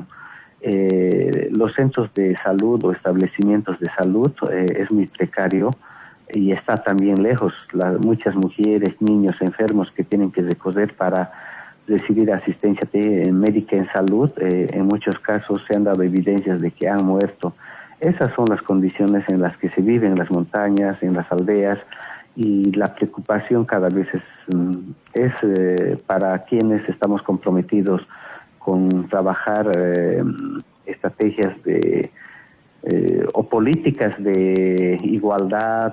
Eh, los centros de salud o establecimientos de salud eh, es muy precario y está también lejos. La, muchas mujeres, niños enfermos que tienen que recorrer para recibir asistencia de, médica en salud, eh, en muchos casos se han dado evidencias de que han muerto. Esas son las condiciones en las que se vive en las montañas, en las aldeas, y la preocupación cada vez es, es eh, para quienes estamos comprometidos con trabajar eh, estrategias de eh, o políticas de igualdad,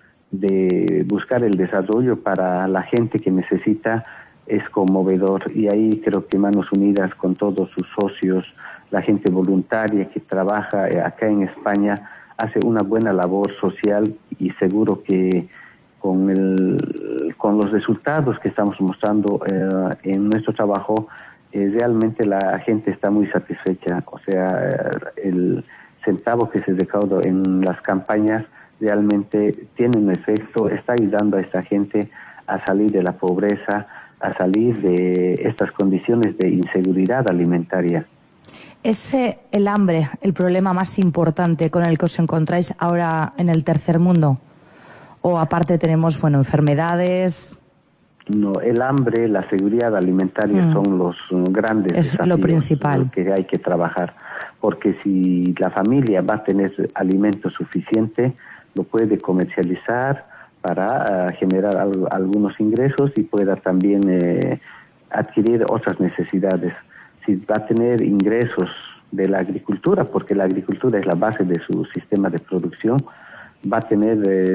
de buscar el desarrollo para la gente que necesita, es conmovedor. Y ahí creo que Manos Unidas, con todos sus socios, la gente voluntaria que trabaja acá en España, hace una buena labor social, y seguro que con el con los resultados que estamos mostrando eh, en nuestro trabajo, eh, realmente la gente está muy satisfecha. O sea, el centavo que se recauda en las campañas realmente tiene un efecto, está ayudando a esta gente a salir de la pobreza, a salir de estas condiciones de inseguridad alimentaria. ¿Es eh, el hambre el problema más importante con el que os encontráis ahora en el tercer mundo? ¿O aparte tenemos, bueno, enfermedades? No, el hambre, la seguridad alimentaria mm. son los grandes es desafíos lo principal que hay que trabajar. Porque si la familia va a tener alimento suficiente, lo puede comercializar para uh, generar al, algunos ingresos y pueda también eh, adquirir otras necesidades. Si va a tener ingresos de la agricultura, porque la agricultura es la base de su sistema de producción, va a tener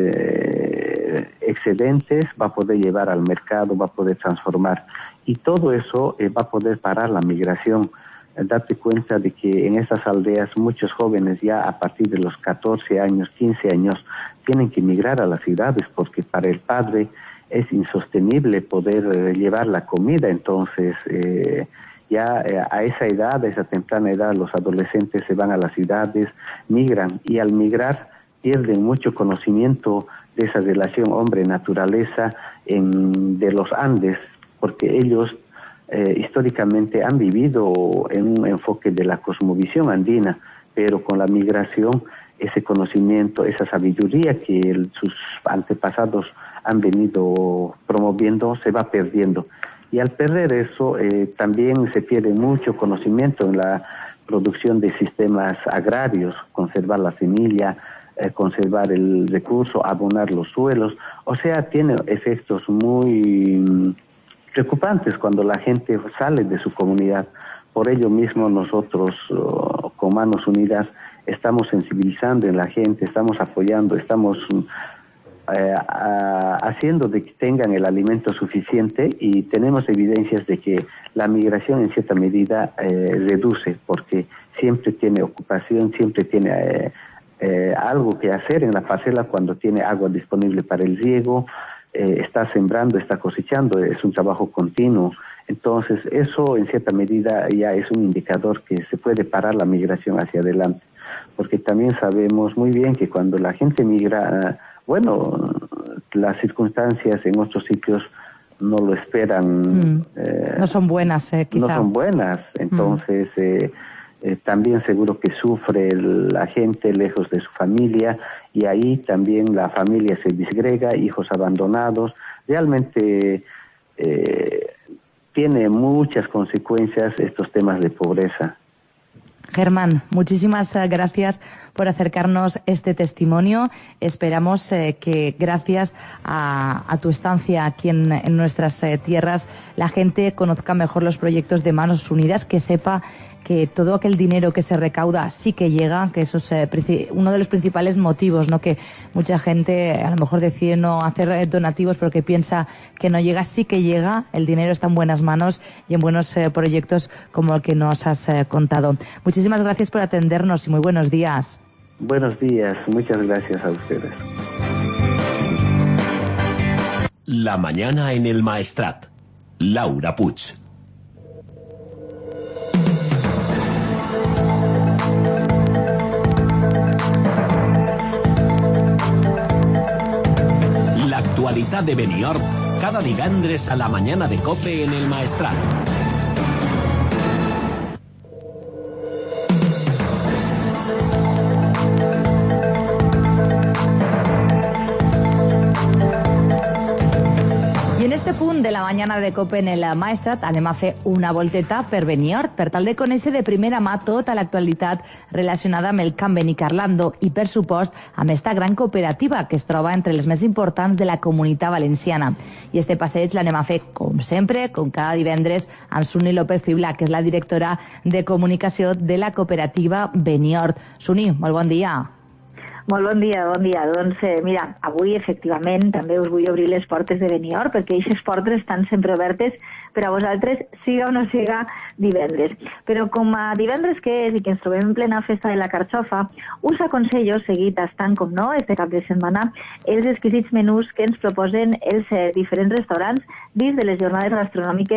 eh, excedentes, va a poder llevar al mercado, va a poder transformar. Y todo eso eh, va a poder parar la migración. Date cuenta de que en estas aldeas muchos jóvenes ya a partir de los catorce años, quince años, tienen que migrar a las ciudades porque para el padre es insostenible poder eh, llevar la comida. Entonces, eh, ya eh, a esa edad, a esa temprana edad, los adolescentes se van a las ciudades, migran y al migrar pierden mucho conocimiento de esa relación hombre-naturaleza en, de los Andes, porque ellos Eh, históricamente han vivido en un enfoque de la cosmovisión andina, pero con la migración ese conocimiento, esa sabiduría que el, sus antepasados han venido promoviendo se va perdiendo. Y al perder eso eh, también se pierde mucho conocimiento en la producción de sistemas agrarios, conservar la semilla, eh, conservar el recurso, abonar los suelos. O sea, tiene efectos muy preocupantes cuando la gente sale de su comunidad. Por ello mismo nosotros, uh, con Manos Unidas, estamos sensibilizando en la gente, estamos apoyando, estamos eh, a, haciendo de que tengan el alimento suficiente y tenemos evidencias de que la migración en cierta medida eh, reduce, porque siempre tiene ocupación, siempre tiene eh, eh, algo que hacer en la parcela cuando tiene agua disponible para el riego, Eh, está sembrando, está cosechando, es un trabajo continuo. Entonces, eso en cierta medida ya es un indicador que se puede parar la migración hacia adelante. Porque también sabemos muy bien que cuando la gente migra, bueno, las circunstancias en otros sitios no lo esperan. Mm. Eh, no son buenas, eh, quizá. No son buenas. Entonces, mm. eh, eh, también seguro que sufre la gente lejos de su familia, y ahí también la familia se disgrega, hijos abandonados. Realmente eh, tiene muchas consecuencias estos temas de pobreza. Germán, muchísimas gracias por acercarnos este testimonio. Esperamos eh, que gracias a, a tu estancia aquí en, en nuestras eh, tierras la gente conozca mejor los proyectos de Manos Unidas, que sepa que todo aquel dinero que se recauda sí que llega, que eso es eh, uno de los principales motivos, ¿no? Que mucha gente a lo mejor decide no hacer donativos porque piensa que no llega. Sí que llega, el dinero está en buenas manos y en buenos eh, proyectos como el que nos has eh, contado. Muchísimas gracias por atendernos y muy buenos días. Buenos días, muchas gracias a ustedes. La mañana en el Maestrat. Laura Puig. L'actualitat de Benidorm cada divendres a la mañana de COPE en el Maestrat. De la mañana de COPE en el Maestrat anem a fer una volteta per Benidorm per tal de conèixer de primera mà tota l'actualitat relacionada amb el Camp Benicarlando i, per supost, amb esta gran cooperativa que es troba entre les més importants de la Comunitat Valenciana. I este passeig l'anem a fer, com sempre, com cada divendres, amb Suni López Fibla, que és la directora de comunicació de la cooperativa Benidorm. Suni, molt bon dia. Molt bon dia, bon dia. Doncs eh, mira, avui efectivament també us vull obrir les portes de Benidorm perquè aquestes portes estan sempre obertes per a vosaltres, siga o no siga divendres. Però com a divendres que és i que ens trobem en plena festa de la carxofa, us aconsello seguir tastant, com no, este cap de setmana, els exquisits menús que ens proposen els eh, diferents restaurants dins de les jornades gastronòmiques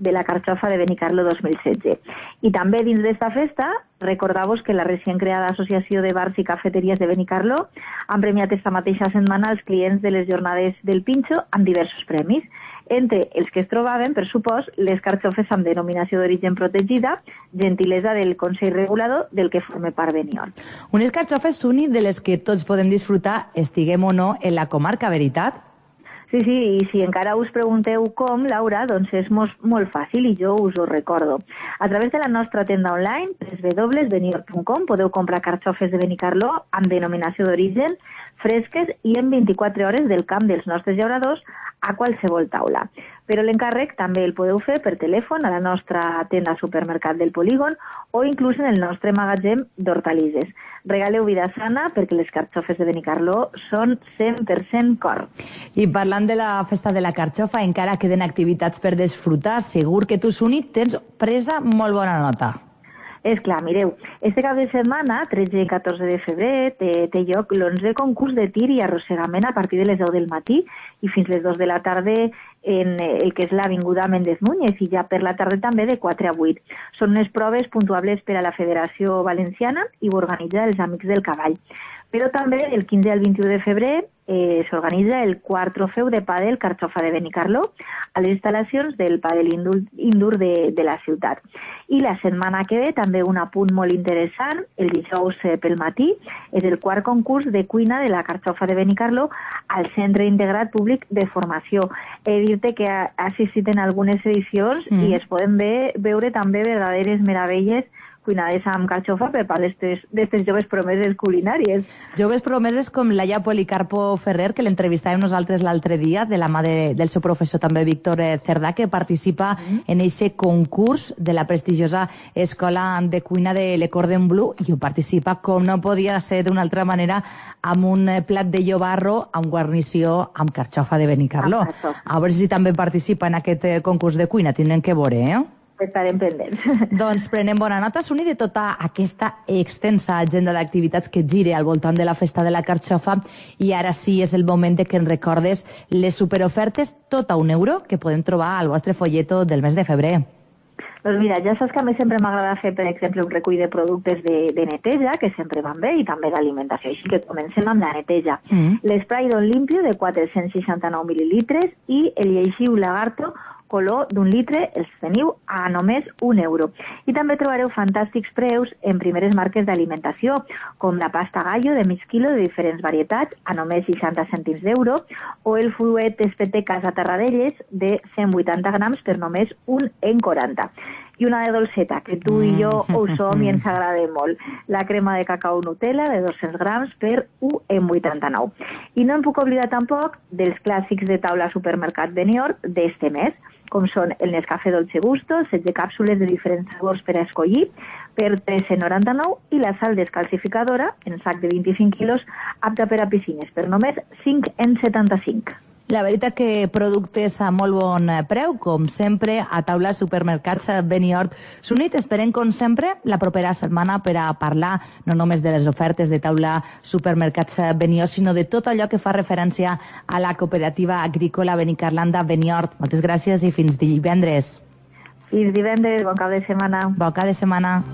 de la carxofa de Benicarló dos mil setze. I també dins d'esta festa, recordeu-vos que la recient creada Associació de Bars i Cafeteries de Benicarló han premiat esta mateixa setmana els clients de les jornades del Pinxo amb diversos premis. Entre els que es trobaven, per supost, les carxofes amb denominació d'origen protegida, gentilesa del Consell Regulador del que forma part Beniort. Unes carxofes úniques de les que tots podem disfrutar, estiguem o no en la comarca, veritat? Sí, sí, i si encara us pregunteu com, Laura, doncs és molt, molt fàcil i jo us ho recordo. A través de la nostra tenda online, w w w punt beniort punt com, podeu comprar carxofes de Benicarló amb denominació d'origen, fresques i en vint-i-quatre hores del camp dels nostres llauradors a qualsevol taula. Però l'encàrrec també el podeu fer per telèfon a la nostra tenda supermercat del Polígon o inclús en el nostre magatzem d'hortalisses. Regaleu vida sana perquè les carxofes de Benicarló són cent per cent cor. I parlant de la festa de la carxofa, encara queden activitats per disfrutar. Segur que tu, Suni, tens presa molt bona nota. És clar, mireu, este cap de setmana, tretze i catorze de febrer, té, té lloc l'onze concurs de tir i arrossegament a partir de les deu del matí i fins les dues de la tarda en el que és l'Avinguda Méndez Núñez i ja per la tarda també de quatre a vuit. Són unes proves puntuables per a la Federació Valenciana i ho organitza els Amics del Cavall. Però també el quinze al vint-i-u de febrer eh, s'organitza el quart trofeu de pàdel Carxofa de Benicarló a les instal·lacions del pàdel indoor de, de la ciutat. I la setmana que ve també un apunt molt interessant, el dijous eh, pel matí, és el quart concurs de cuina de la Carxofa de Benicarló al Centre Integrat Públic de Formació. He de dir-te que ha assistit en algunes edicions mm. i es poden ve, veure també verdaderes meravelles cuinades amb carxofa per part d'aquestes joves promeses culinàries. Joves promeses com Laia Policarpo Ferrer, que l'entrevistàvem nosaltres l'altre dia, de la mà de, del seu professor també Víctor Cerdà, que participa mm. en aquest concurs de la prestigiosa Escola de Cuina de Le Cordon Bleu i ho participa, com no podia ser d'una altra manera, amb un plat de llobarro amb guarnició amb carxofa de Benicarló. A veure si també participa en aquest concurs de cuina, tindrem que veure, eh? Estarem pendents. Doncs prenem bona nota, Suni, de tota aquesta extensa agenda d'activitats que gire al voltant de la festa de la carxofa i ara sí és el moment de que ens recordes les superofertes tot a un euro que podem trobar al vostre folleto del mes de febrer. Doncs mira, ja saps que a mi sempre m'agrada fer, per exemple, un recull de productes de, de neteja, que sempre van bé, i també d'alimentació, així que comencem amb la neteja. Mm. L'esprai Don Limpio de quatre-cents seixanta-nou mil·lilitres i el lleixiu Lagarto color d'un litre els teniu a només un euro. I també trobareu fantàstics preus en primeres marques d'alimentació, com la pasta gallo de mig quilo de diferents varietats a només seixanta cèntims d'euro o el fuet espeté Casa Terradellas de cent vuitanta grams per només un en quaranta. I una de dolceta, que tu i jo ho som i ens agrada molt. La crema de cacau Nutella de dos-cents grams per un en vuitanta-nou. I no em puc oblidar tampoc dels clàssics de taula supermercat Beniort d'este mes, com són el Nescafé Dolce Gusto, setze càpsules de diferents sabors per a escollir, per tres cents noranta-nou, i la sal descalcificadora, en sac de vint-i-cinc quilos, apta per a piscines, per només cinc en setanta-cinc. La veritat que productes a molt bon preu, com sempre, a taula supermercats Beniort. Sunit, esperem, com sempre, la propera setmana per a parlar no només de les ofertes de taula supermercats Beniort, sinó de tot allò que fa referència a la cooperativa agrícola Benicarlanda Beniort. Moltes gràcies i fins divendres. Fins divendres, bon cap de setmana. Bon cap de setmana.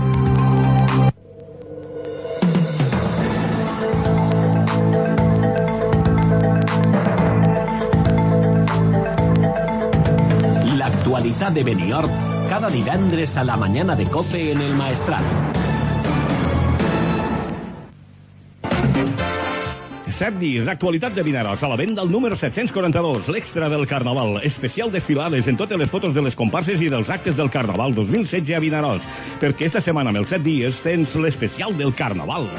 L'actualitat de Beniort cada divendres a la mañana de COPE en el Maestrat. Set dies d'actualitat de Vinaròs a la venda al número set-cents quaranta-dos, l'extra del Carnaval, especial desfilades en totes les fotos de les comparses i dels actes del Carnaval dos mil setze a Vinaròs, perquè esta setmana amb els set dies tens l'especial del Carnaval.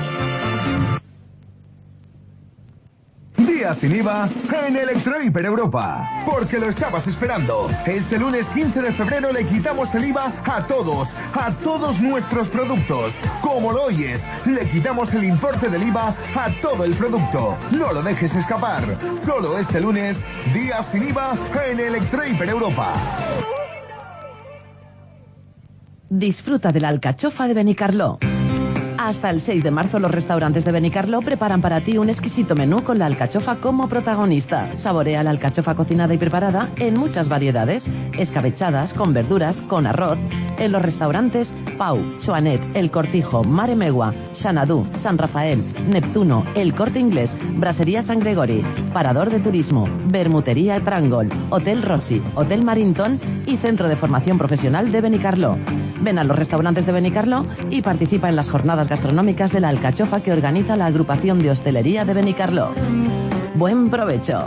Día sin I V A en Electro Hiper Europa, porque lo estabas esperando. Este lunes quince de febrero le quitamos el I V A a todos, a todos nuestros productos. Como lo oyes, le quitamos el importe del I V A a todo el producto. No lo dejes escapar. Solo este lunes, día sin I V A en Electro Hiper Europa. Disfruta de la alcachofa de Benicarló. Hasta el seis de marzo los restaurantes de Benicarló preparan para ti un exquisito menú con la alcachofa como protagonista. Saborea la alcachofa cocinada y preparada en muchas variedades, escabechadas, con verduras, con arroz. En los restaurantes Pau, Joanet, El Cortijo, Mare Megua, Xanadu, San Rafael, Neptuno, El Corte Inglés, Brasería San Gregori, Parador de Turismo, Bermutería Trangol, Hotel Rossi, Hotel Marinton y Centro de Formación Profesional de Benicarló. Ven a los restaurantes de Benicarló y participa en las jornadas gastronómicas de la alcachofa que organiza la agrupación de hostelería de Benicarló. Buen provecho.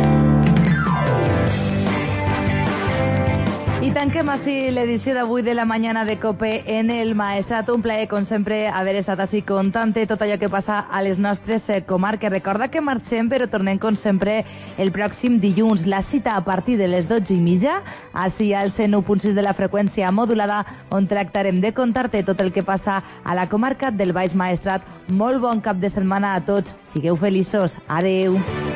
I tanquem així l'edició d'avui de la Mañana de COPE en el Maestrat. Un plaer, com sempre, haver estat així contant tot allò que passa a les nostres comarques. Recorda que marxem, però tornem, com sempre, el pròxim dilluns. La cita a partir de les dotze i mitja, així al cent u punt sis de la freqüència modulada, on tractarem de contar-te tot el que passa a la comarca del Baix Maestrat. Molt bon cap de setmana a tots. Sigueu feliços. Adeu.